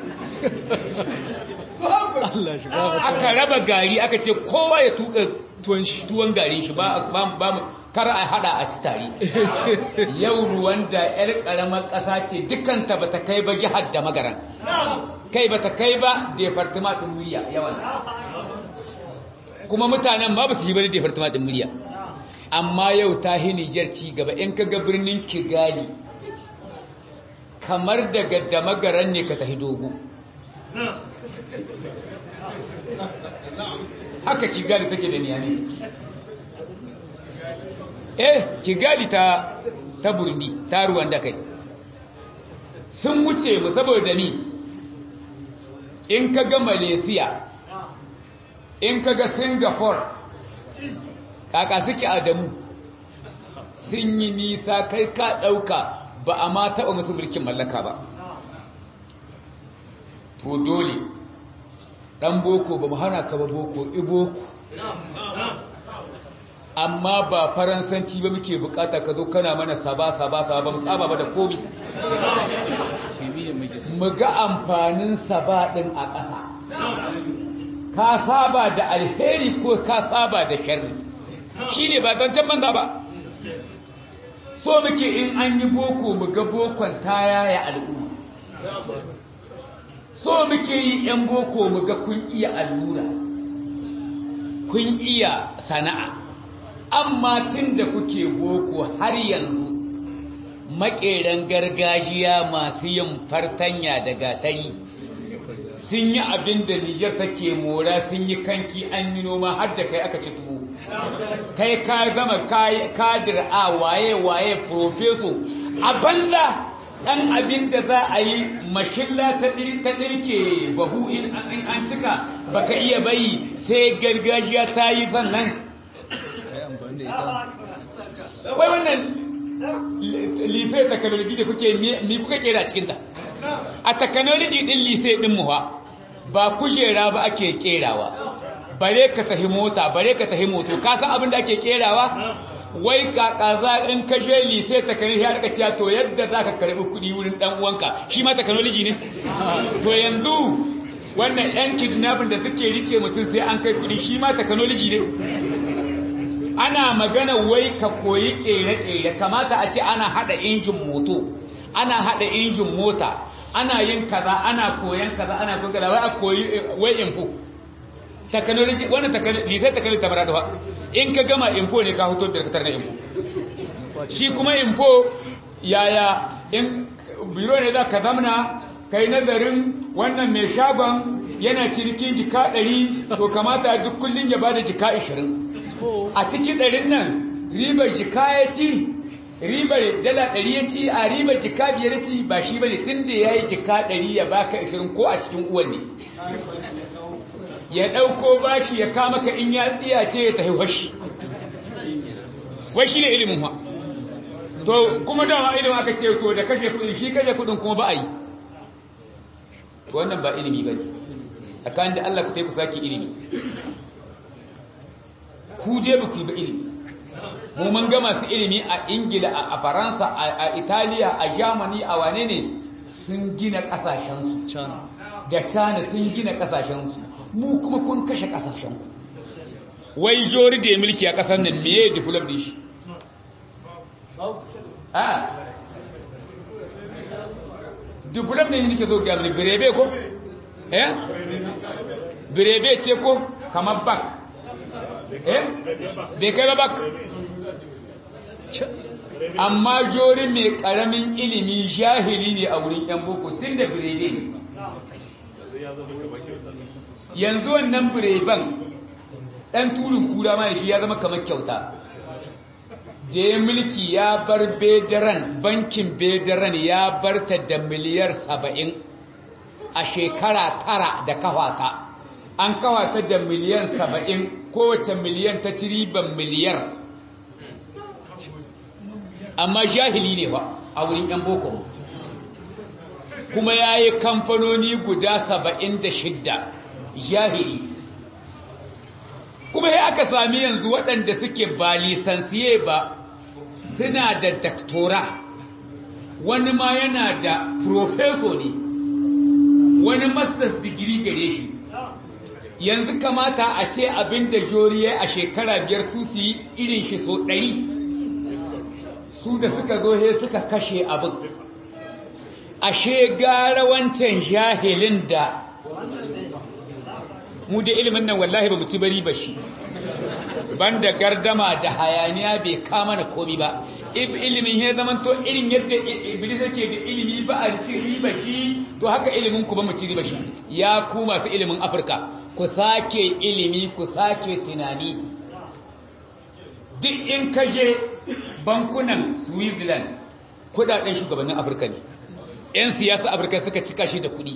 A: Aka raba gari aka ce kowa ya tuka tuwon garin shi ba mu kar a hada a ci tare. Yau Ruwanda yar karamar ƙasa ce dukanta bata kai ba jihar da magaran. Kai bata kai ba departement ɗin murya yawan. Kuma mutanen ma ba su yi ba da departement ɗin murya. Amma yau ta hi Nijar ci gaba in ka ga birnin Kigali kamar daga damagaran ne ka tafi Dogo. Haka Kigali take da Niamey. Eh, Kigali ta ta Burundi, ta Rwanda kai. Sun wuce mu saboda ni. In ka ga Malaysia, in ka ga Singapore, kaka suke Adamu sun yi nisa kai ka ɗauka ba a ma taɓa musu mulkin mallaka ba. To dole ɗan boko ba mu hana ka ba boko iboko, amma ba faransanci ba muke bukata ka zo kana mana saba saba saba ba mu saba ba da komi. Mu ga amfanin saba ɗin a ƙasa. Ka saba da alheri ko ka saba da sharri shi ne ba zancen banza ba. So muke in an yi boko mu ga bokon ta yaya al'umma. So muke yi ‘yan boko mu ga kun iya allura, kun iya sana'a. Amma tun da kuke boko har yanzu maƙeran gargajiya masu yin fartanya da gatari sun yi abin da Nijar take mora, sun yi kanki an yi noma har da kai aka ci tuwo. Kai ka zama kadir a waye-waye profeso a banza ɗan abin da za a yi mashilla ta ɗirke bahu in an cika baka iya bayi sai gargajiya ta yi sannan. Wai wannan lise technology da kuke mi kuka kera cikinta? A technology ɗin lise ɗin muha ba kujera ba ake kerawa. Bare ka tahi mota, bare ka tahi moto, ka san abin da ake kerawa? Wai kakaza in ka je lise technology ya rika cewa to yadda za ka karɓi kuɗi wurin ɗan uwanka shi ma technology ne? To yanzu wannan ‘yan kidnapping da suke rike mutum sai an kai kuɗi shi ma technology ne? Ana magana wai ka koyi ƙere-ƙere, kamata a ce ana haɗa injin moto, ana haɗa injin mota, ana yin kaza, ana koyan kaza, ana koyan kaza, wai a koyi wai info. Technology, wannan technology, sai technology ta mara da in ka gama info ne ka hoto da katar na info. Shi kuma info yaya in biro ne za ka zamna, kai nazarin wannan mai shagon yana cinikin jika ɗari, to kamata duk kullum ya bada jika ashirin. A cikin ɗarin nan ribar jika ya ci, ribar dala ɗari ya ci, a ribar jika biyar ya ci ba shi ba ne tun da ya yi jika ɗari ya baka ashirin ko a cikin uwan ne. Ya ɗauko bashi ya kama ka in ya tsiya ce ya tafi washi. Washi ne ilimin wa. To kuma dama ilimin aka ce to da kashe kuɗin shi kashe kuɗin kuma ba a yi. Wannan ba ilimi ba ne. Tsakanin da Allah ku ta yi ku sake ilimi. Ku je ba ku yi ba ilimi. mu mun ga masu ilimi a Ingila a Faransa a Italiya a Germany a wane ne sun gina kasashensu da China sun gina kasashensu mu kuma kun kashe kasashenku wai jori da mulki a kasar nan meye develop din shi ah develop ne nake so ga mun birebe ko eh birebe ce ko kamar bak eh bai kai ba bak amma jori mai karamin ilimi jahili ne a wurin yan boko tun da birebe ne yanzu wannan bireban ɗan tulun kura ma shi ya zama kamar kyauta da ya mulki ya bar bedaran bankin bedaran ya bar ta da miliyar saba'in a shekara tara da kawata an kawata da miliyan saba'in kowace miliyan ta ci riban miliyar amma jahili ne ba a wurin yan boko kuma ya yi kamfanoni guda saba'in da shidda jahili kuma ya aka sami yanzu waɗanda suke ba lisansiye ba suna da daktora wani ma yana da profeso ne wani masters digiri gare shi yanzu kamata a ce abin da joriye a shekara biyar su su yi irin shi so ɗari su da suka zo he suka kashe abin ashe gara wancan jahilin da mu da ilimin nan wallahi ba mu ci bari ba shi banda gardama da hayaniya bai kama na komi ba ilimin ya zaman to irin yadda iblis yake da ilimi ba a ci riba shi to haka ilimin ku ba mu ci riba shi ya ku masu ilimin Afirka ku sake ilimi ku sake tunani duk in ka je bankunan Switzerland kudaden shugabannin Afirka ne yan siyasa Afirka suka cika shi da kudi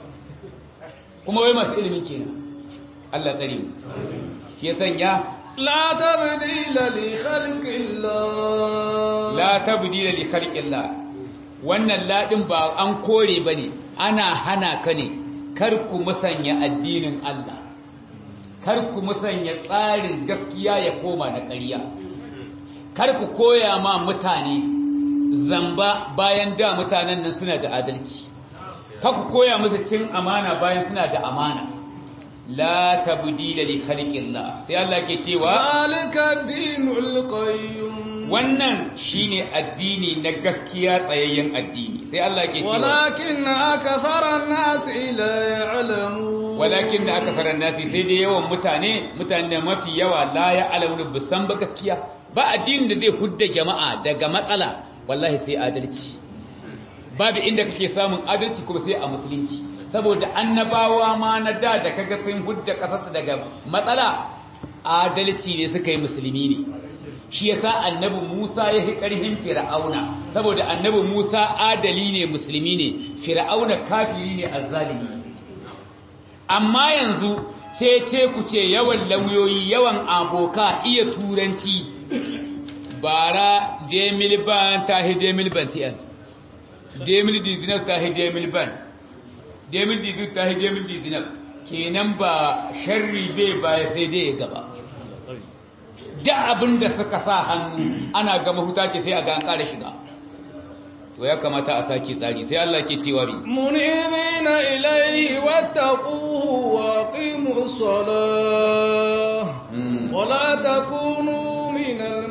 A: kuma wai masu ilimin kenan Allah tsare mu shi ya sanya
B: la tabdila li khalqillah
A: la tabdila li khalqillah wannan ladin ba an kore bane ana hana ka ne kar ku musanya addinin Allah kar ku musanya tsarin gaskiya ya koma na ƙarya kar ku koya ma mutane zamba bayan da mutanen nan suna da adalci kar ku koya musu cin amana bayan suna da amana la tabdila li khalqillah sai Allah ke cewa
B: zalika dinul qayyim
A: wannan shine addini na gaskiya tsayayyen addini sai Allah ke cewa
B: walakin akthara an-nas la ya'lamun
A: walakin akthara an-nas sai dai yawan mutane mutane da mafi yawa la ya'lamun bisan ba gaskiya ba addinin da zai hudda jama'a daga matsala wallahi sai adalci babu inda kake samun adalci kuma sai a musulunci saboda annabawa ma na da da kaga sun hudda kasarsu daga matsala adalci ne suka yi musulmi ne shi yasa annabi Musa ya hi karhin Fir'auna saboda annabi Musa adali ne musulmi ne Fir'auna kafiri ne azzalimi amma yanzu ce ce ku ce yawan lauyoyi yawan aboka iya turanci bara demil ban ta hi demil ban tiyan demil dinar ta hi demil ban demil dinar ta hi demil dinar kenan ba sharri bai baya sai dai gaba da abin da suka sa hannu ana gama huta ce sai a ga an ƙara shiga to ya kamata a sake tsari sai Allah ke cewa bi
B: munibina ilayhi wattaquhu wa aqimus salah wa la takunu minal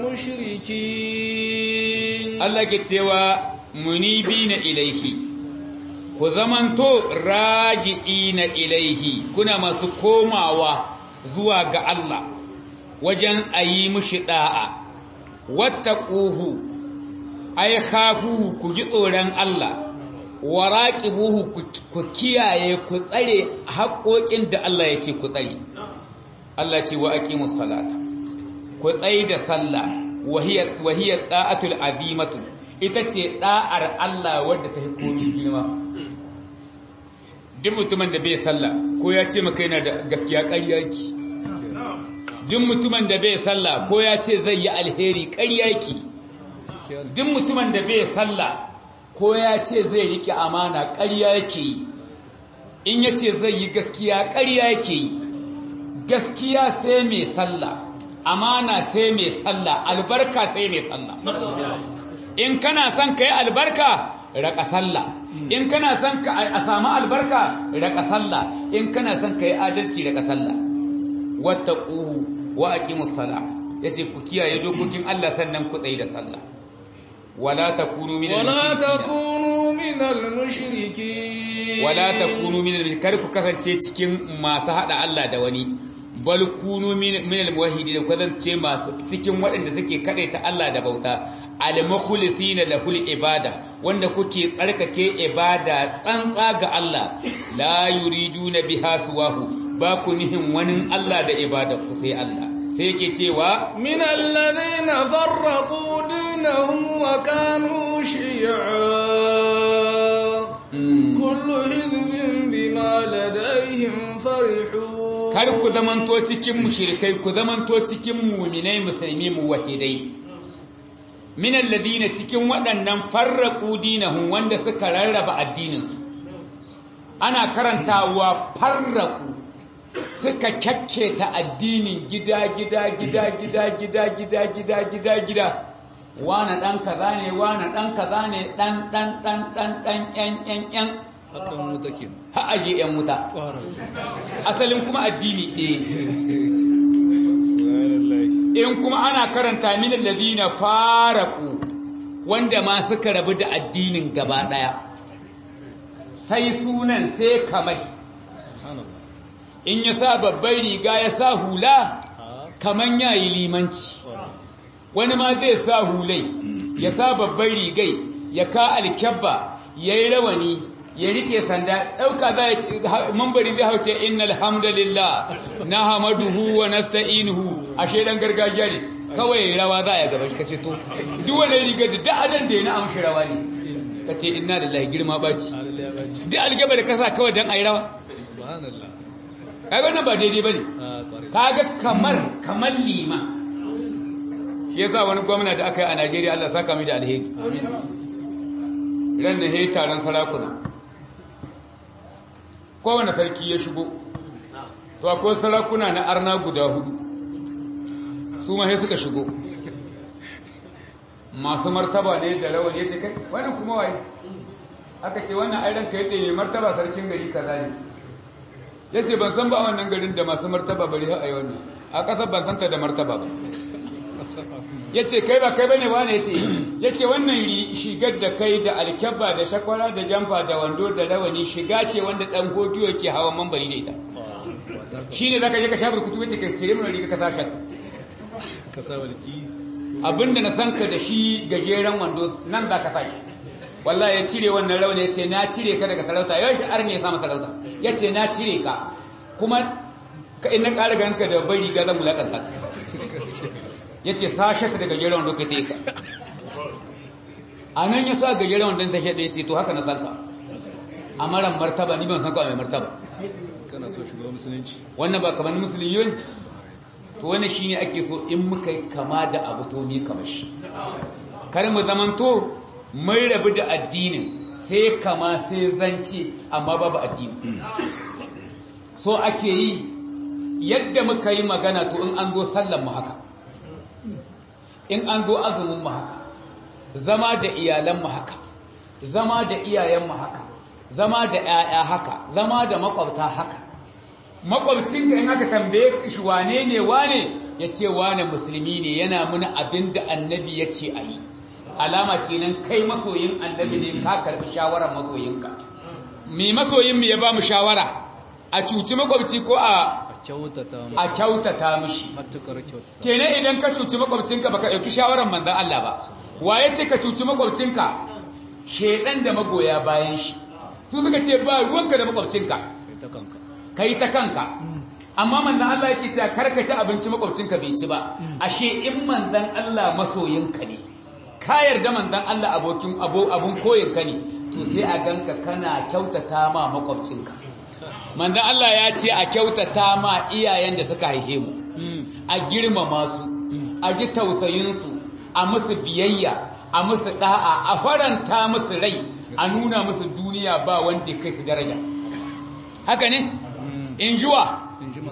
B: mushrikin
A: Allah ke cewa munibina ilayhi ku zamanto raji'ina ilayhi kuna masu komawa zuwa ga Allah wajen ayi mushi da'a wattaquhu ay khafuhu ku ji tsoron Allah waraqibuhu ku kiyaye ku tsare haƙoƙin da Allah ya ce ku tsare Allah ce wa aqimus salata ku tsaye da sallah wahiyat wahiyat da'atul azimatu ita ce da'ar Allah wadda ta komi girma duk mutumin da bai sallah ko ya ce maka yana da gaskiya ƙarya ki duk mutumin da bai sallah ko ya ce zai yi alheri ƙarya ki duk mutumin da bai sallah ko ya ce zai riƙe amana ƙarya yake yi in ya ce zai yi gaskiya ƙarya yake yi gaskiya sai mai sallah amana sai mai sallah, albarka sai mai sallah. In kana son kai albarka raka sallah, in kana son ka a samu albarka raka sallah, in kana son kai adalci raka sallah. Wattaquhu wa aqimus salah, yace ku kiyaye dokokin Allah sannan ku tsayi da sallah. wala takunu minal
B: wala takunu minal mushrikin
A: wala takunu minal mushrikin, ku kasance cikin masu hada Allah da wani, bal kunu minal muwahhidin, ku kasance masu cikin waɗanda suke kadaita Allah da bauta, al mukhlisina lahul ibada, wanda kuke tsarkake ibada tsantsa ga Allah, la yuriduna biha suwahu, ba ku nihin wani Allah da ibada ku sai Allah. Sai yake cewa
B: min alladhina farraqu dinahum wa kanu shi'a kullu hizbin bima ladayhim farihun.
A: Kar ku zamanto cikin mushrikai, ku zamanto cikin mu'minai musulmi muwahhidai. Min alladhina, cikin waɗannan farraqu dinahum, wanda suka rarraba addininsu. Ana karantawa farraqu, suka kyakketa addinin gida gida gida gida gida gida gida gida gida, wane ɗan kaza ne, wane ɗan kaza ne, ɗan ɗan ɗan ɗan ɗan ƴan ƴan ƴan ha aje ƴan wuta, asalin kuma addini ɗaya. In kuma ana karanta min alladhina faraqu, wanda ma suka rabu da addinin gaba ɗaya, sai sunan sai kamar in ya sa babbar riga ya sa hula kaman yayi limanci, wani ma zai sa hulai ya sa babbar rigai ya ka alkyabba yayi rawani ya rike sanda, dauka za ya ci mambari zai hauce innal hamdalillah nahmaduhu wa nasta'inuhu, ashe dan gargajiya ne kawai rawa za ya gaba shi, kace to duk wani rigar da da adan da yana amshi rawa ne, kace inna lillahi girma baci, duk algaba da kasa kawai dan ayi rawa, subhanallah. Kaga wannan ba daidai bane, kaga kamar kamar lima. Shi yasa wani gwamnati da aka yi a Najeriya, Allah saka mai da alheri, ran da yayi taron sarakuna, kowane sarki ya shigo, to akwai sarakuna na arna guda hudu, su ma sai suka shigo, masu martaba ne da rawani. Ya ce kai wannan kuma waye? Aka ce wannan ai ranka yadda mai martaba sarkin gari kaza ne. Ya ce ban san ba wannan garin da masu martaba bari ha ai wannan, a ƙasar ban santa da martaba ba. Ya ce kai ba kai bane wane? Ya ce ya ce wannan shigar da kai da alkyabba da shakwara da jamfa da wando da rawani shiga ce wanda ɗan hoto yake hawan mambari da ita. Shi ne za ka je ka shafi kutu wace ka cire mana riga ka tashat. Abinda na san ka da shi gajeren wando nan za ka tashi. Wallahi ya cire wannan rauni, ya ce na cire ka daga talauta, yau shi arne ya samu talauta, ya ce na cire ka, kuma ka ina ƙara ganka da bari ga zan mulakanta ka. Ya ce sashe ta daga gajeren wando ka ta yi ka. A nan ya sa gajeren wandon ta shaɗa, ya ce to haka na san ka, a maran martaba ni ban san ka mai martaba.
B: Kana so shugaba musulunci
A: wannan ba kamar musulun yun, to wannan shi ne ake so in muka yi kama da abu to mi kamar shi, kar mu zamanto mun rabu da addinin sai kama sai zance amma babu addini. So ake yi yadda muka yi magana, to in an zo sallan mu haka, in an zo azumin mu haka, zama da iyalan mu haka, zama da iyayen mu haka, zama da ƴaƴa haka, zama da makwabta haka. Makwabcinka in aka tambaye shi wane ne wane, ya ce wane musulmi ne, yana muna abin da annabi ya ce a yi, alama kenan kai masoyin annabi ne, ka karbi shawarar masoyinka. Mi masoyin mu ya ba mu shawara, a cuci makwabci ko a a kyautata mishi. Kenan idan ka cuci makwabcinka baka dauki shawarar manzon Allah ba, waye ce ka cuci makwabcinka? Shedan da magoya bayan shi, su suka ce ba ruwanka da makwabcinka, kai ta kanka. Amma manzon Allah yake cewa karka ci abinci makwabcinka bai ci ba. Ashe in manzon Allah masoyinka ne, ka yarda manzon Allah abokin abun koyinka ne, to sai a ganka kana kyautata ma makwabcinka. Manzon Allah ya ce a kyautata ma iyayen da suka haife mu, a girmama su, a ji tausayin su, a musu biyayya, a musu da'a, a faranta musu rai, a nuna musu duniya ba wanda kai su daraja. Haka ne? In jiwa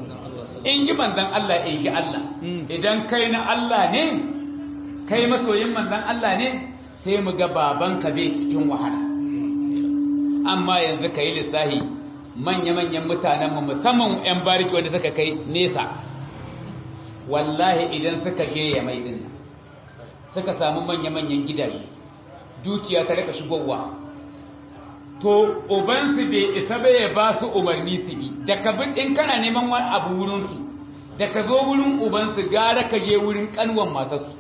A: in ji manzon Allah in ji Allah idan kai na Allah ne kai masoyin manzon Allah ne sai mu ga babanka bai cikin wahala amma yanzu kai lissahi manya-manyan mutanenmu musamman 'yan bariki wanda suka kai nesa wallahi idan suka je ya mai dinna suka samu manya-manyan gidaje dukiya ta rika shigowa to ubansu bai isa bai ya ba su umarni su bi da ka bi in kana neman wani abu wurinsu da ka zo wurin ubansu gara ka je wurin kanwan matarsu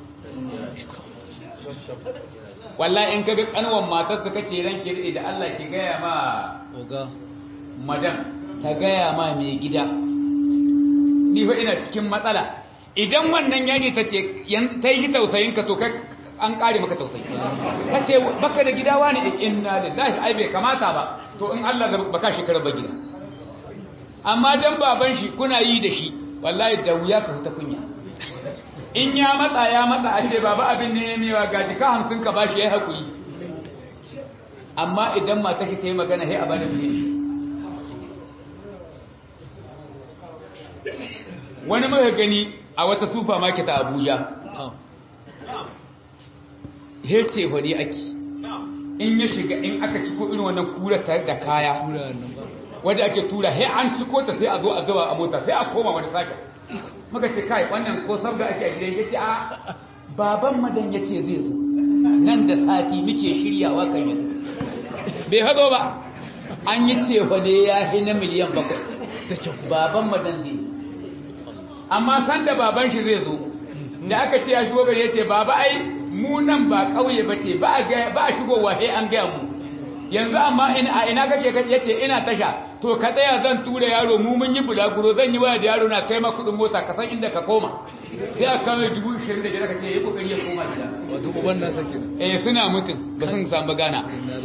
A: wallahi in kaga kanwan matarsu kace ranki da Allah ki gaya ma
B: oga
A: madan ta gaya ma mai gida ni fa ina cikin matsala idan wannan yari ta ce ta yi tausayin ka to kai an kare maka tausayi ta ce baka da gida wani inna lillahi ai bai kamata ba to in Allah baka shekara ba gida amma dan baban shi kuna yi da shi wallahi da wuya ka fita kunya in ya matsa ya matsa a ce baba abin ne mewa gaji ka hamsin ka bashi yayi hakuri amma idan mata shi ta yi magana sai a bani ne wani muka gani a wata supermarket a Abuja hece hori ake in ya shiga in aka ciko irin wannan kura tare da kaya wanda ake tura he an ciko ta sai a zo a zuba a mota sai a koma wani sashen muka ce kai wannan ko sabga ake a gidan yace a baban madan yace zai zo nan da sati muke shiryawa kan yi bai hazo ba an yi ce hode ya hi na miliyan bakwai baban madan ne amma san da baban shi zai zo da aka ce ya shigo gari yace baba ai mu nan ba kauye bace ba ba shigowa he an ga mu yanzu amma in a ina kake yace ina tasha to ka tsaya zan tura yaro mu mun yi bulaguro zan yi waya da yaro na kai ma kudin mota ka san inda ka koma sai aka kawo dubu ishirin da biyar ka ce yi kokari ya koma gida
B: wato uban nasa kenan
A: eh suna mutun ba sun samu gana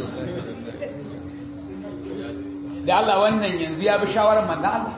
A: da Allah wannan yanzu ya bi shawarar manzon Allah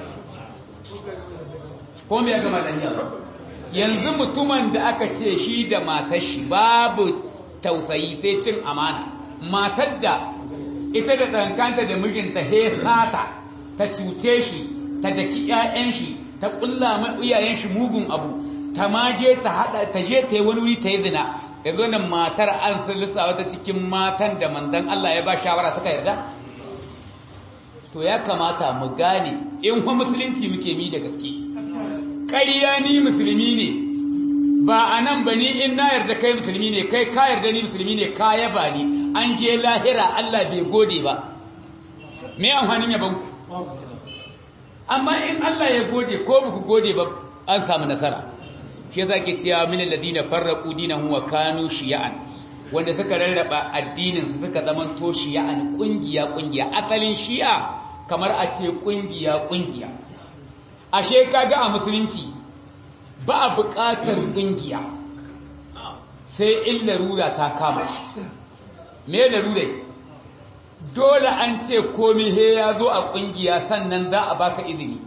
A: ko me ya ga manzon Allah yanzu mutumin da aka ce shi da matar shi babu tausayi sai cin amana matar da ita da tsankanta da mijinta he sata ta cuce shi ta daki ƴaƴan shi ta kulla mai iyayen shi mugun abu ta maje ta hada ta je ta yi wani wuri ta yi zina yanzu nan matar an sulisa wata cikin matan da manzon Allah ya ba shawara suka yarda to ya kamata mu gane in fa musulunci muke mi da gaske ƙarya ni musulmi ne ba a nan ba ni in na yarda kai musulmi ne kai ka yarda ni musulmi ne ka yaba ni an je lahira Allah bai gode ba me amfanin yaban ku amma in Allah ya gode ko ba ku gode ba an samu nasara shi yasa ke cewa min alladina farraqu dinahum wa kanu shiya'an wanda suka rarraba addinin su suka zaman to shiya'an kungiya kungiya asalin shi'a kamar a ce kungiya kungiya ashe kaga a musulunci ba a buƙatar ƙungiya sai in larura ta kama me larura dole an ce komi he ya zo a ƙungiya sannan za a baka izini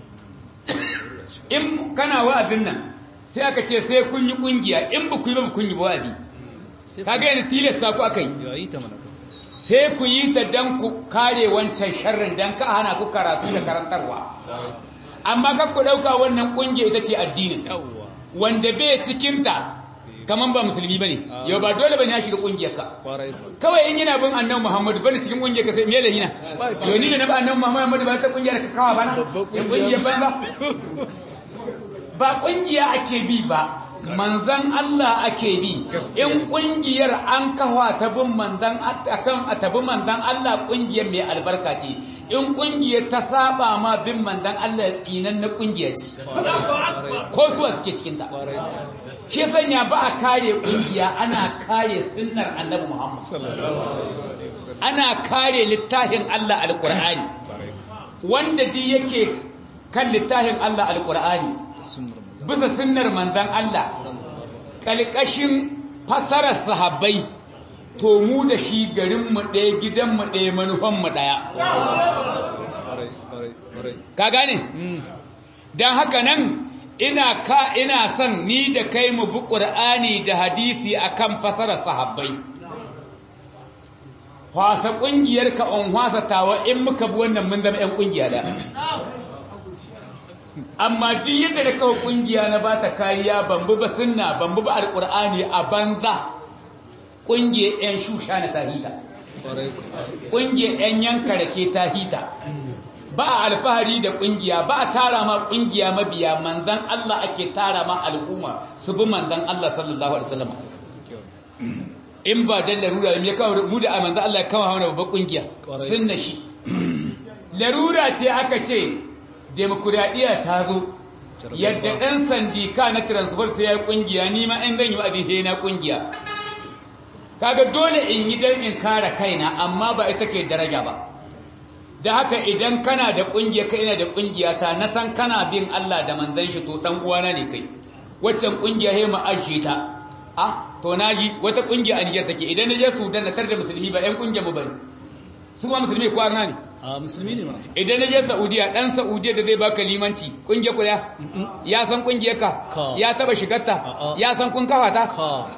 A: in kana wa'azin nan sai aka ce sai kun yi ƙungiya in ba ku yi ba kun yi ba wa'azi kaga yana tilasta ku aka yi sai ku yi ta don ku kare wancan sharrin don ka hana ku karatu da karantarwa amma kakku ɗauka wannan ƙungiya ita ce addinin wanda bai cikinta kaman ba musulmi ba ne yau ba dole ba ne ya shiga ƙungiyarka kawai in yana bin annan muhammadu ba ne cikin ƙungiyarka sai mele hina yau ni da na ba annan muhammadu ba ta ƙungiyar ka kawa ba na ya ƙungiyar banza ba ƙungiya ake bi ba manzan Allah ake bi in ƙungiyar an kawa ta bin manzan akan a tabi manzan Allah ƙungiyar mai albarka ce in ƙungiyar ta saba ma bin manzan Allah tsinan na ƙungiya ce ko suwa suke cikinta shi sanya ba a kare ƙungiya ana kare sunnar annabi Muhammad ana kare littafin Allah alƙur'ani wanda duk yake kan littafin Allah alƙur'ani bisa sunnar manzon Allah kalkashin fasarar sahabbai to mu da shi garin mu ɗaya gidan mu ɗaya manufan mu ɗaya ka gane dan haka nan ina ka ina son ni da kai mu bi Qur'ani da hadisi akan fasarar sahabbai wasa kungiyar ka on wasa tawa in muka bi wannan mun zama ƴan kungiya da amma duk yadda da kawo kungiya na ba ta kariya bambu ba sunna bambu ba alqur'ani a banza kungiyar yan shusha na tahita kungiyar yan yanka rake tahita ba a alfahari da kungiya ba a tara ma kungiya mabiya manzan Allah ake tara ma al'umma su bi manzan Allah sallallahu alaihi wasallam in ba dan larura ne kawo mu da manzan Allah ya kawo mana babban kungiya sunna shi larura ce aka ce demokradiya ta zo yadda dan sandika na transfer sai ya kungiya ni ma in zan yi wa'adi na kungiya kaga dole in yi dan in kare kaina amma ba ita ke daraja ba da haka idan kana da kungiya kai ina da kungiya ta na san kana bin Allah da manzon shi to dan uwana ne kai waccan kungiya he mu arshe ta ah to naji wata kungiya a Niger take idan naje Sudan na tar da musulmi ba ƴan kungiyar mu bane su ba musulmi ko arna ne
B: a musulmi ne ma
A: idan naje Saudiya dan Saudiya da zai baka limanci kungiyar ku ya ya san kungiyar ka ya taba shigar ta ya san kun kafa ta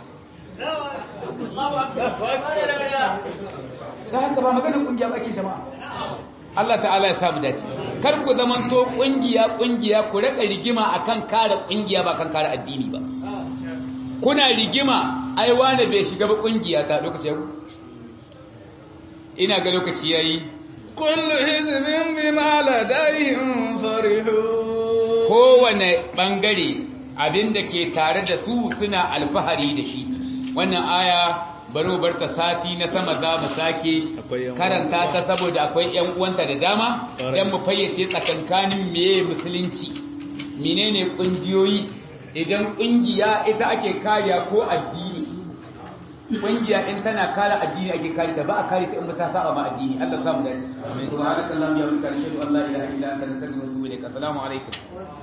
A: ta haka ba maganar kungiya ba ke jama'a Allah ta'ala ya samu dace kar ku zamanto kungiya kungiya ku raka rigima akan kare kungiya ba kan kare addini ba kuna rigima ai wani bai shiga ba kungiya ta lokaci ku ina ga lokaci yayi
C: kullu hizbin bima ladayhim farihun
A: kowane bangare abinda ke tare da su suna alfahari da shi wannan aya bari mu barta sati na sama za mu sake karanta ta saboda akwai ƴan uwanta da dama dan mu fayyace tsakankanin meye musulunci menene kungiyoyi idan kungiya ita ake kariya ko addini kungiya in tana kare addini ake kare ta ba a kare ta in ta saba ma addini Allah ya samu dace subhanakallahumma wa bihamdika ashhadu an la ilaha illa anta astaghfiruka wa atubu ilaik assalamu alaikum